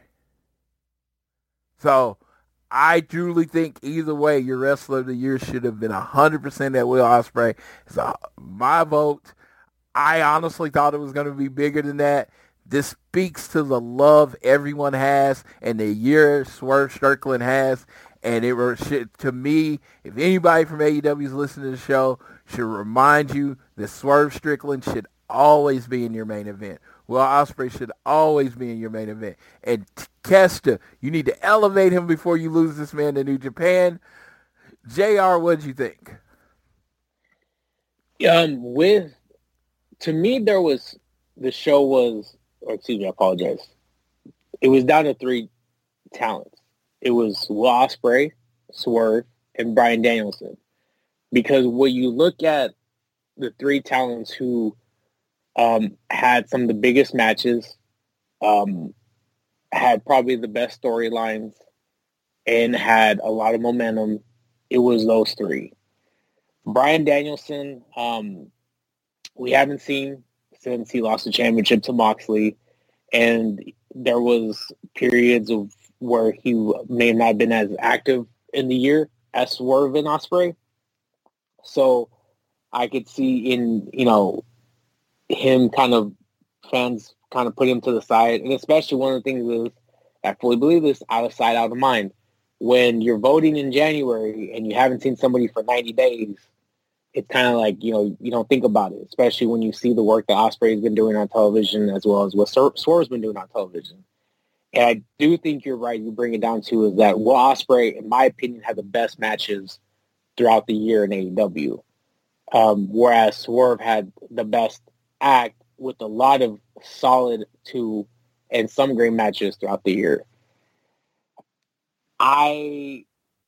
So I truly think either way, your Wrestler of the Year should have been one hundred percent at Will Ospreay. So my vote, I honestly thought it was going to be bigger than that. This speaks to the love everyone has and the year Swerve Strickland has. And it should, to me, if anybody from A E W is listening to the show, should remind you that Swerve Strickland should always be in your main event. Will Ospreay should always be in your main event. And Takeshita, you need to elevate him before you lose this man to New Japan. J R, what did you think? Um, with, to me, there was, the show was, or excuse me, I apologize. It was down to three talents. It was Will Ospreay, Swerve, and Bryan Danielson. Because when you look at the three talents who um, had some of the biggest matches, um, had probably the best storylines, and had a lot of momentum, it was those three. Bryan Danielson, um, we haven't seen since he lost the championship to Moxley, and there was periods of where he may not have been as active in the year as Swerve and Ospreay. So I could see in, you know, him kind of, fans kind of put him to the side. And especially one of the things is, I fully believe this, out of sight, out of mind. When you're voting in January and you haven't seen somebody for ninety days, it's kind of like, you know, you don't think about it, especially when you see the work that Ospreay's been doing on television as well as what Swerve's been doing on television. And I do think you're right. You bring it down to is that Will Ospreay, in my opinion, had the best matches throughout the year in A E W. Um, whereas Swerve had the best act with a lot of solid to and some great matches throughout the year. I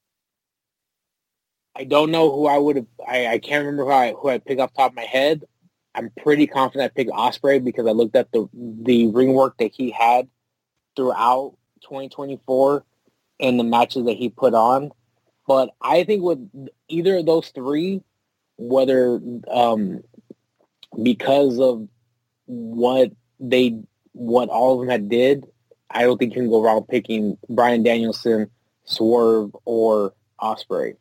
I don't know who I would have. I, I can't remember who I who I picked off the top of my head. I'm pretty confident I picked Ospreay because I looked at the the ring work that he had throughout twenty twenty-four and the matches that he put on. But I think with either of those three, whether um, because of what they what all of them had did, I don't think you can go wrong picking Bryan Danielson, Swerve, or Ospreay.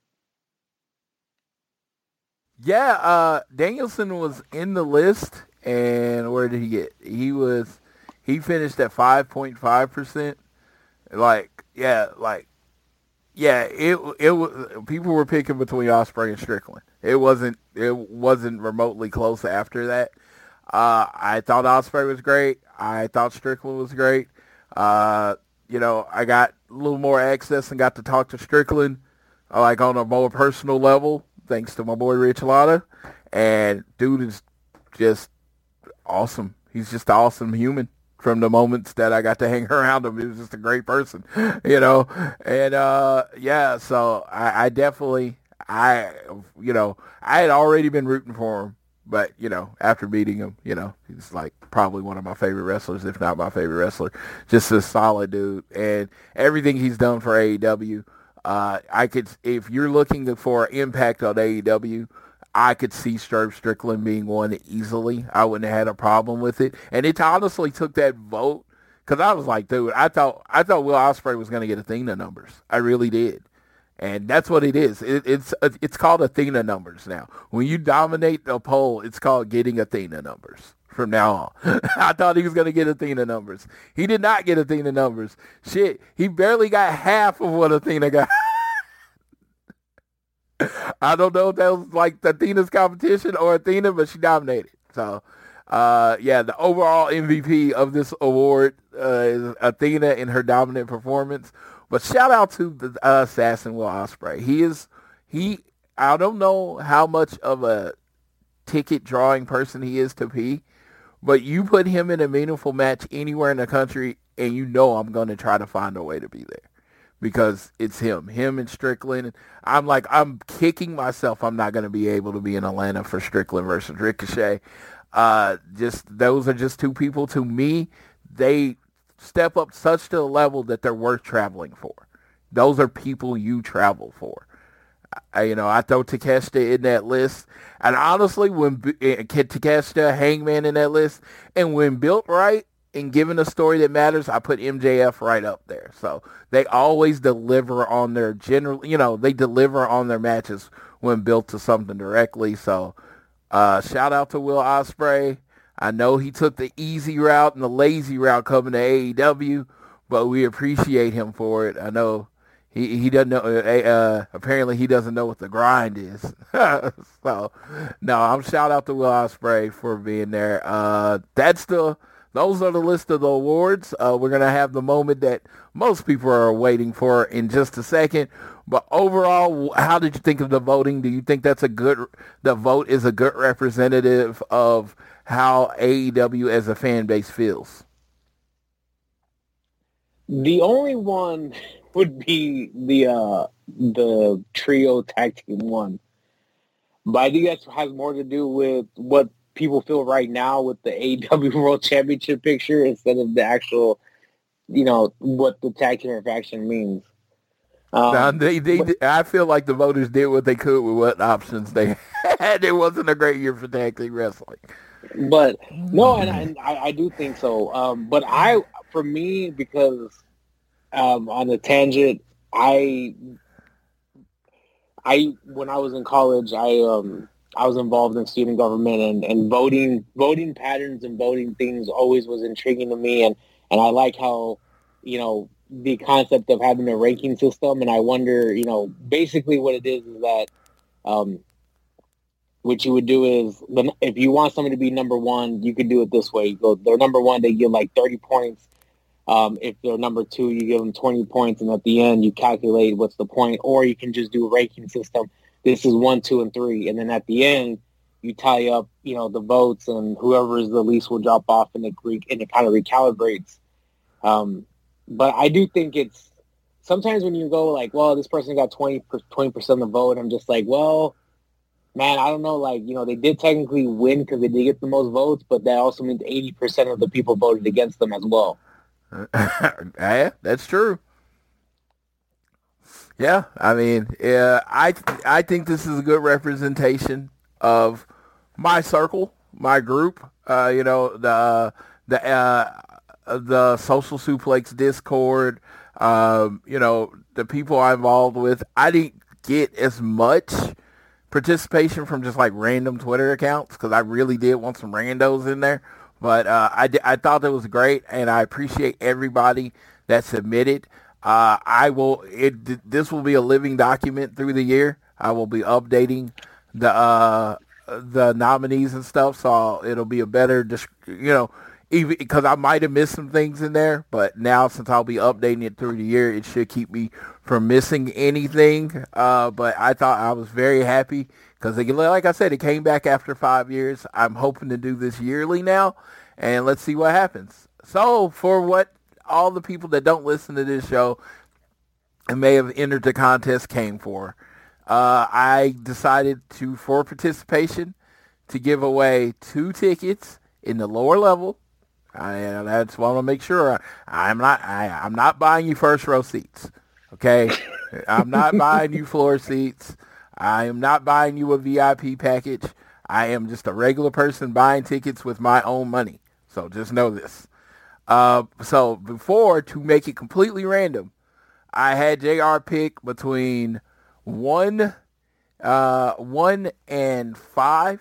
Yeah, uh, Danielson was in the list, and where did he get? He was, he finished at five point five percent. Like, yeah, like, yeah, it it was. People were picking between Ospreay and Strickland. It wasn't it wasn't remotely close after that. Uh, I thought Ospreay was great. I thought Strickland was great. Uh, you know, I got a little more access and got to talk to Strickland, uh, like on a more personal level, thanks to my boy Rich Latta. And dude is just awesome. He's just an awesome human from the moments that I got to hang around him. He was just a great person, you know. And, uh, yeah, so I, I definitely, I, you know, I had already been rooting for him. But, you know, after meeting him, you know, he's like probably one of my favorite wrestlers, if not my favorite wrestler. Just a solid dude. And everything he's done for A E W, uh, I could, if you're looking for impact on A E W, I could see Swerve Strickland being one easily. I wouldn't have had a problem with it. And it honestly took that vote, because I was like, dude, I thought I thought Will Ospreay was going to get Athena numbers. I really did. And that's what it is. It, it's it's called Athena numbers now. When you dominate a poll, it's called getting Athena numbers from now on. I thought he was going to get Athena numbers. He did not get Athena numbers. Shit, he barely got half of what Athena got. I don't know if that was like Athena's competition or Athena, but she dominated. So, uh, yeah, the overall M V P of this award uh, is Athena in her dominant performance. But shout out to the uh, assassin Will Ospreay. He is, he, I don't know how much of a ticket drawing person he is to be, but you put him in a meaningful match anywhere in the country and you know I'm going to try to find a way to be there because it's him, him and Strickland. I'm like, I'm kicking myself I'm not going to be able to be in Atlanta for Strickland versus Ricochet. Uh, just, those are just two people to me. They step up such to a level that they're worth traveling for. Those are people you travel for. I, you know, I throw Takeshita in that list. And honestly, when uh, Takeshita, Hangman in that list, and when built right and given a story that matters, I put M J F right up there. So they always deliver on their general, you know, they deliver on their matches when built to something directly. So uh, shout out to Will Ospreay. I know he took the easy route and the lazy route coming to A E W, but we appreciate him for it. I know he, he doesn't know, uh, apparently he doesn't know what the grind is. So, no, I'm shout out to Will Ospreay for being there. Uh, that's the, those are the list of the awards. Uh, we're going to have the moment that most people are waiting for in just a second. But overall, how did you think of the voting? Do you think that's a good, the vote is a good representative of how A E W as a fan base feels? The only one would be the uh, the trio tag team one. But I think that has more to do with what people feel right now with the A E W World Championship picture instead of the actual, you know, what the tag team faction means. Um, now, they, they, but, I feel like the voters did what they could with what options they had. It wasn't a great year for tag team wrestling. But no, and, I, and I, I do think so. Um, but I, for me, because um, on the tangent, I, I when I was in college, I um, I was involved in student government, and, and voting voting patterns and voting things always was intriguing to me, and, and I like how, you know, the concept of having a ranking system, and I wonder, you know, basically what it is is that. Um, What you would do is, if you want somebody to be number one, you could do it this way. You go, they're number one, they give like thirty points. Um, if they're number two, you give them twenty points, and at the end, you calculate what's the point. Or you can just do a ranking system. This is one, two, and three, and then at the end, you tally up, you know, the votes, and whoever is the least will drop off, and it re- and it kind of recalibrates. Um, but I do think it's sometimes when you go like, well, this person got twenty percent of the vote, I'm just like, well, man, I don't know. Like, you know, they did technically win because they did get the most votes, but that also means eighty percent of the people voted against them as well. Yeah, that's true. Yeah, I mean, yeah, I I think this is a good representation of my circle, my group. Uh, you know, the the uh, the Social Suplex Discord. Um, you know, the people I'm involved with. I didn't get as much participation from just like random Twitter accounts because I really did want some randos in there. But uh, I I thought that was great, and I appreciate everybody that submitted. Uh, I will. It this will be a living document through the year. I will be updating the uh, the nominees and stuff, so it'll be a better, you know, even because I might have missed some things in there. But now, since I'll be updating it through the year, it should keep me from missing anything. Uh, but I thought I was very happy because, like I said, it came back after five years. I'm hoping to do this yearly now, and let's see what happens. So, for what all the people that don't listen to this show and may have entered the contest came for, uh, I decided to, for participation, to give away two tickets in the lower level. I uh, that's what I want to make sure. I, I'm not. I, I'm not buying you first row seats. Okay, I'm not buying you floor seats. I am not buying you a V I P package. I am just a regular person buying tickets with my own money. So just know this. Uh, so before, to make it completely random, I had J R pick between one, uh, one and five.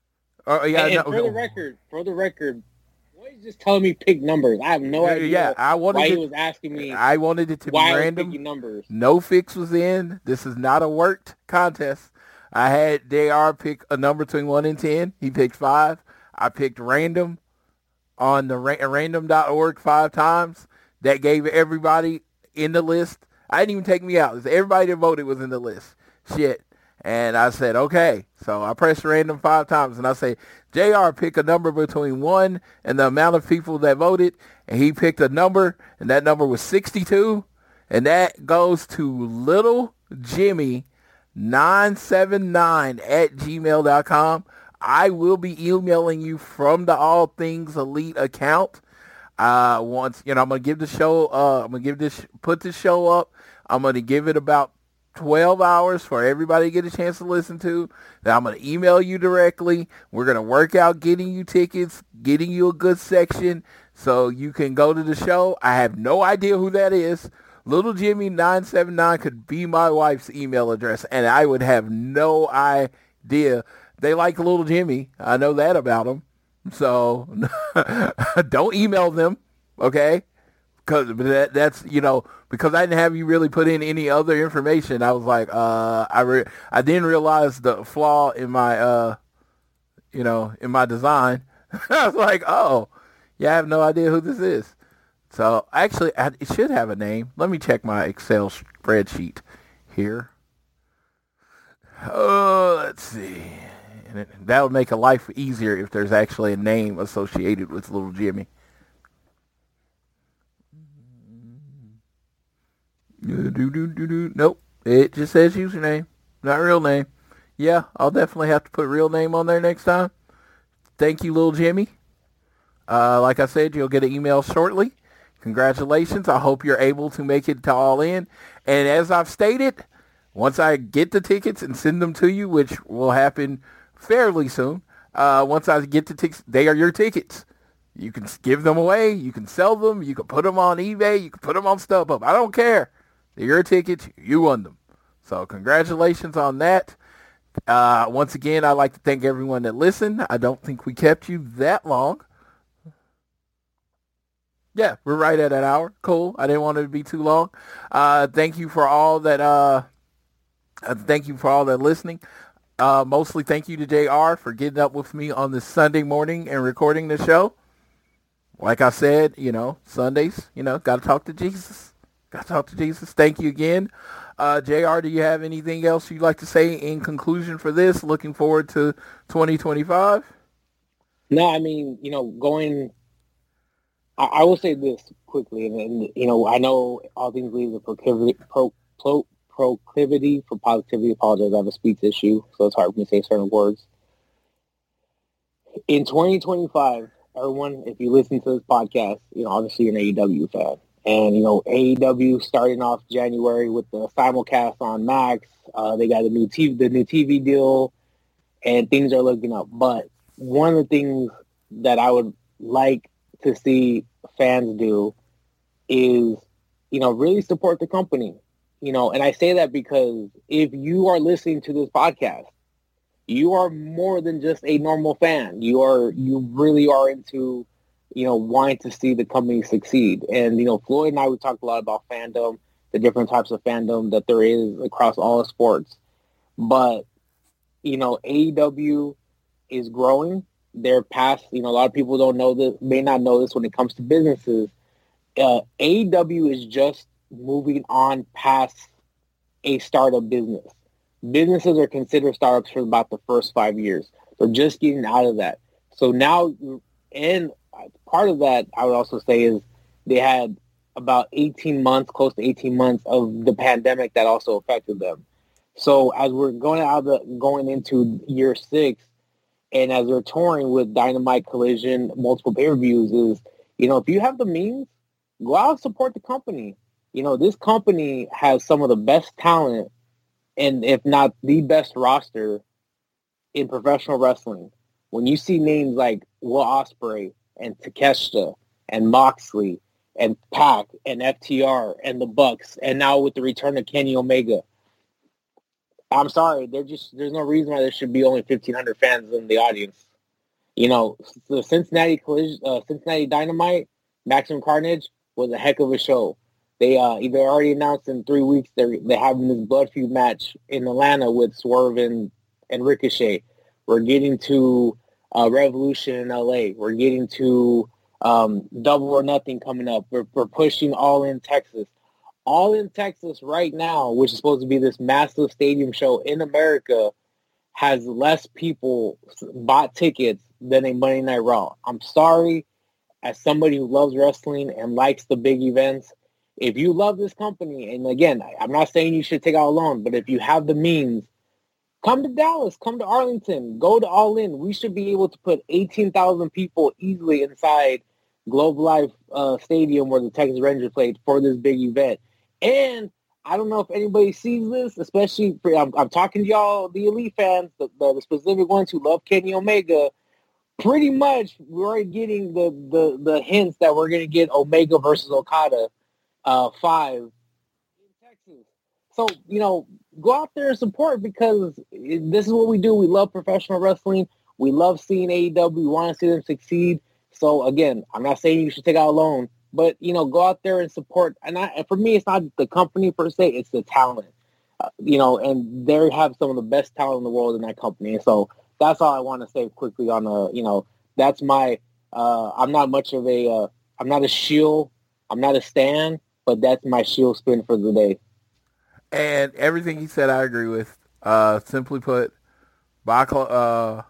Uh, yeah, and, no, and for no. the record, for the record, boy, he's just telling me pick numbers. I have no yeah, idea. Yeah, I wanted why it, he was asking me. I wanted it to why be I was random. picking numbers. No fix was in. This is not a worked contest. I had J R pick a number between one and ten. He picked five. I picked random on the ra- random dot org five times. That gave everybody in the list. I didn't even take me out. Everybody that voted was in the list. Shit. And I said, okay. So I pressed random five times, and I say, J R pick a number between one and the amount of people that voted, and he picked a number, and that number was sixty-two, and that goes to Little Jimmy nine seven nine at gmail dot com. I will be emailing you from the All Things Elite account. Uh, once, you know, I'm going to give the show, uh, I'm going to give this, put this show up. I'm going to give it about twelve hours for everybody to get a chance to listen to. Then I'm going to email you directly. We're going to work out getting you tickets, getting you a good section so you can go to the show. I have no idea who that is. Little Jimmy nine seven nine could be my wife's email address, and I would have no idea. They like Little Jimmy. I know that about them. So don't email them, okay? Because that, that's, you know, because I didn't have you really put in any other information. I was like, uh, I re- I didn't realize the flaw in my, uh, you know, in my design. I was like, oh, yeah, I have no idea who this is. So actually, I, it should have a name. Let me check my Excel spreadsheet here. Oh, let's see. And it, that would make a life easier if there's actually a name associated with Little Jimmy. Do, do, do, do. Nope. It just says username, not real name. Yeah, I'll definitely have to put real name on there next time. Thank you, Little Jimmy. Uh, like I said, you'll get an email shortly. Congratulations. I hope you're able to make it to All In. And as I've stated, once I get the tickets and send them to you, which will happen fairly soon, uh, once I get the tickets, they are your tickets. You can give them away. You can sell them. You can put them on eBay. You can put them on StubHub. I don't care. They're your tickets. You won them. So congratulations on that. Uh, once again, I'd like to thank everyone that listened. I don't think we kept you that long. Yeah, we're right at an hour. Cool. I didn't want it to be too long. Uh, thank you for all that. Uh, uh, thank you for all that listening. Uh, mostly thank you to J R for getting up with me on this Sunday morning and recording the show. Like I said, you know, Sundays, you know, got to talk to Jesus. Got to talk to Jesus. Thank you again. Uh, J R, do you have anything else you'd like to say in conclusion for this? Looking forward to twenty twenty-five? No, I mean, you know, going, I, I will say this quickly, and, and, you know, I know all things lead to proclivity, pro, pro, proclivity for positivity. Apologize, I have a speech issue, so it's hard for me to say certain words. In twenty twenty-five, everyone, if you listen to this podcast, you know, obviously you're an A E W fan. And, you know, A E W starting off January with the simulcast on Max. Uh, they got the new T V, the new T V deal, and things are looking up. But one of the things that I would like to see fans do is, you know, really support the company. You know, and I say that because if you are listening to this podcast, you are more than just a normal fan. You are, you really are into, you know, wanting to see the company succeed. And, you know, Floyd and I, we talked a lot about fandom, the different types of fandom that there is across all sports. But, you know, A E W is growing. They're past, you know, a lot of people don't know this, may not know this when it comes to businesses. Uh, A E W is just moving on past a startup business. Businesses are considered startups for about the first five years. They're just getting out of that. So now, and part of that, I would also say, is they had about eighteen months, close to eighteen months of the pandemic that also affected them. So as we're going out of the, going into year six, and as they're touring with Dynamite, Collision, multiple pay-per-views, is, you know, if you have the means, go out and support the company. You know, this company has some of the best talent, and if not the best roster in professional wrestling. When you see names like Will Ospreay and Takeshita and Moxley and Pac and F T R and the Bucks, and now with the return of Kenny Omega, I'm sorry, there just there's no reason why there should be only fifteen hundred fans in the audience. You know, the Cincinnati Collision, uh, Cincinnati Dynamite, Maximum Carnage was a heck of a show. They uh, they already announced in three weeks they're they're having this blood feud match in Atlanta with Swerve and, and Ricochet. We're getting to uh, Revolution in L A. We're getting to um, Double or Nothing coming up. We're, we're pushing All In Texas. All In Texas right now, which is supposed to be this massive stadium show in America, has less people bought tickets than a Monday Night Raw. I'm sorry, as somebody who loves wrestling and likes the big events, if you love this company, and again, I'm not saying you should take out a loan, but if you have the means, come to Dallas, come to Arlington, go to All In. We should be able to put eighteen thousand people easily inside Globe Life uh, Stadium where the Texas Rangers played for this big event. And I don't know if anybody sees this, especially for, I'm, I'm talking to y'all, the Elite fans, the, the, the specific ones who love Kenny Omega. Pretty much, we're already getting the, the, the hints that we're going to get Omega versus Okada uh, five in Texas. So, you know, go out there and support, because this is what we do. We love professional wrestling. We love seeing A E W. We want to see them succeed. So, again, I'm not saying you should take out a loan, but, you know, go out there and support. And, I, and for me, it's not the company per se. It's the talent, uh, you know, and they have some of the best talent in the world in that company. And so that's all I want to say quickly on, uh, you know, that's my, uh, I'm not much of a, uh, I'm not a shield. I'm not a stan, but that's my shield spin for the day. And everything he said, I agree with. Uh, simply put, buy, uh,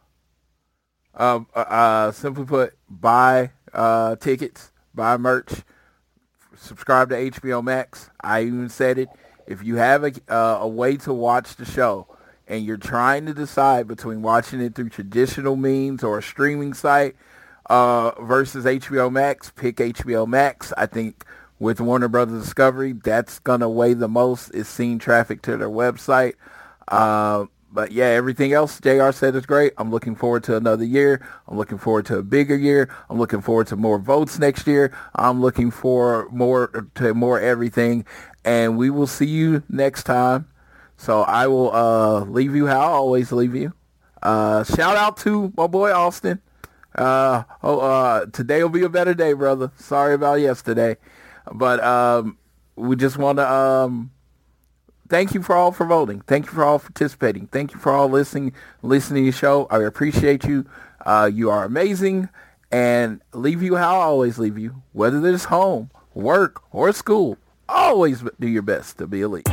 uh, uh, simply put, buy uh, tickets, buy merch, subscribe to H B O Max. I even said it. If you have a, uh, a way to watch the show and you're trying to decide between watching it through traditional means or a streaming site uh, versus H B O Max, pick H B O Max. I think with Warner Brothers Discovery, that's going to weigh the most, is seeing traffic to their website. Uh, but yeah, everything else J R said is great. I'm looking forward to another year. I'm looking forward to a bigger year. I'm looking forward to more votes next year. I'm looking for more to more everything. And we will see you next time. So I will uh, leave you how I always leave you. Uh, shout out to my boy Austin. Uh, oh, uh, today will be a better day, brother. Sorry about yesterday. But um, we just want to um, thank you for all for voting. Thank you for all participating. Thank you for all listening, listening to the show. I appreciate you. Uh, you are amazing. And leave you how I always leave you, whether it's home, work, or school. always do your best to be elite.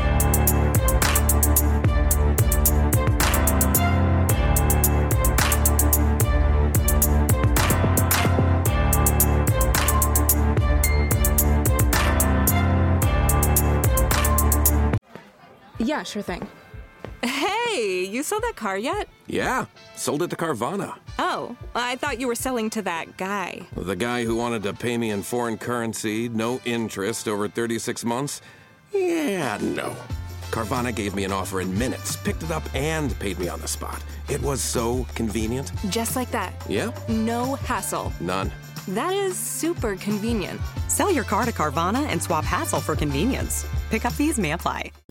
Yeah, sure thing. Hey, you sold that car yet? Yeah, sold it to Carvana. Oh, I thought you were selling to that guy. The guy who wanted to pay me in foreign currency, no interest, over thirty-six months? Yeah, no. Carvana gave me an offer in minutes, picked it up, and paid me on the spot. It was so convenient. Just like that. Yep. No hassle. None. That is super convenient. Sell your car to Carvana and swap hassle for convenience. Pickup fees may apply.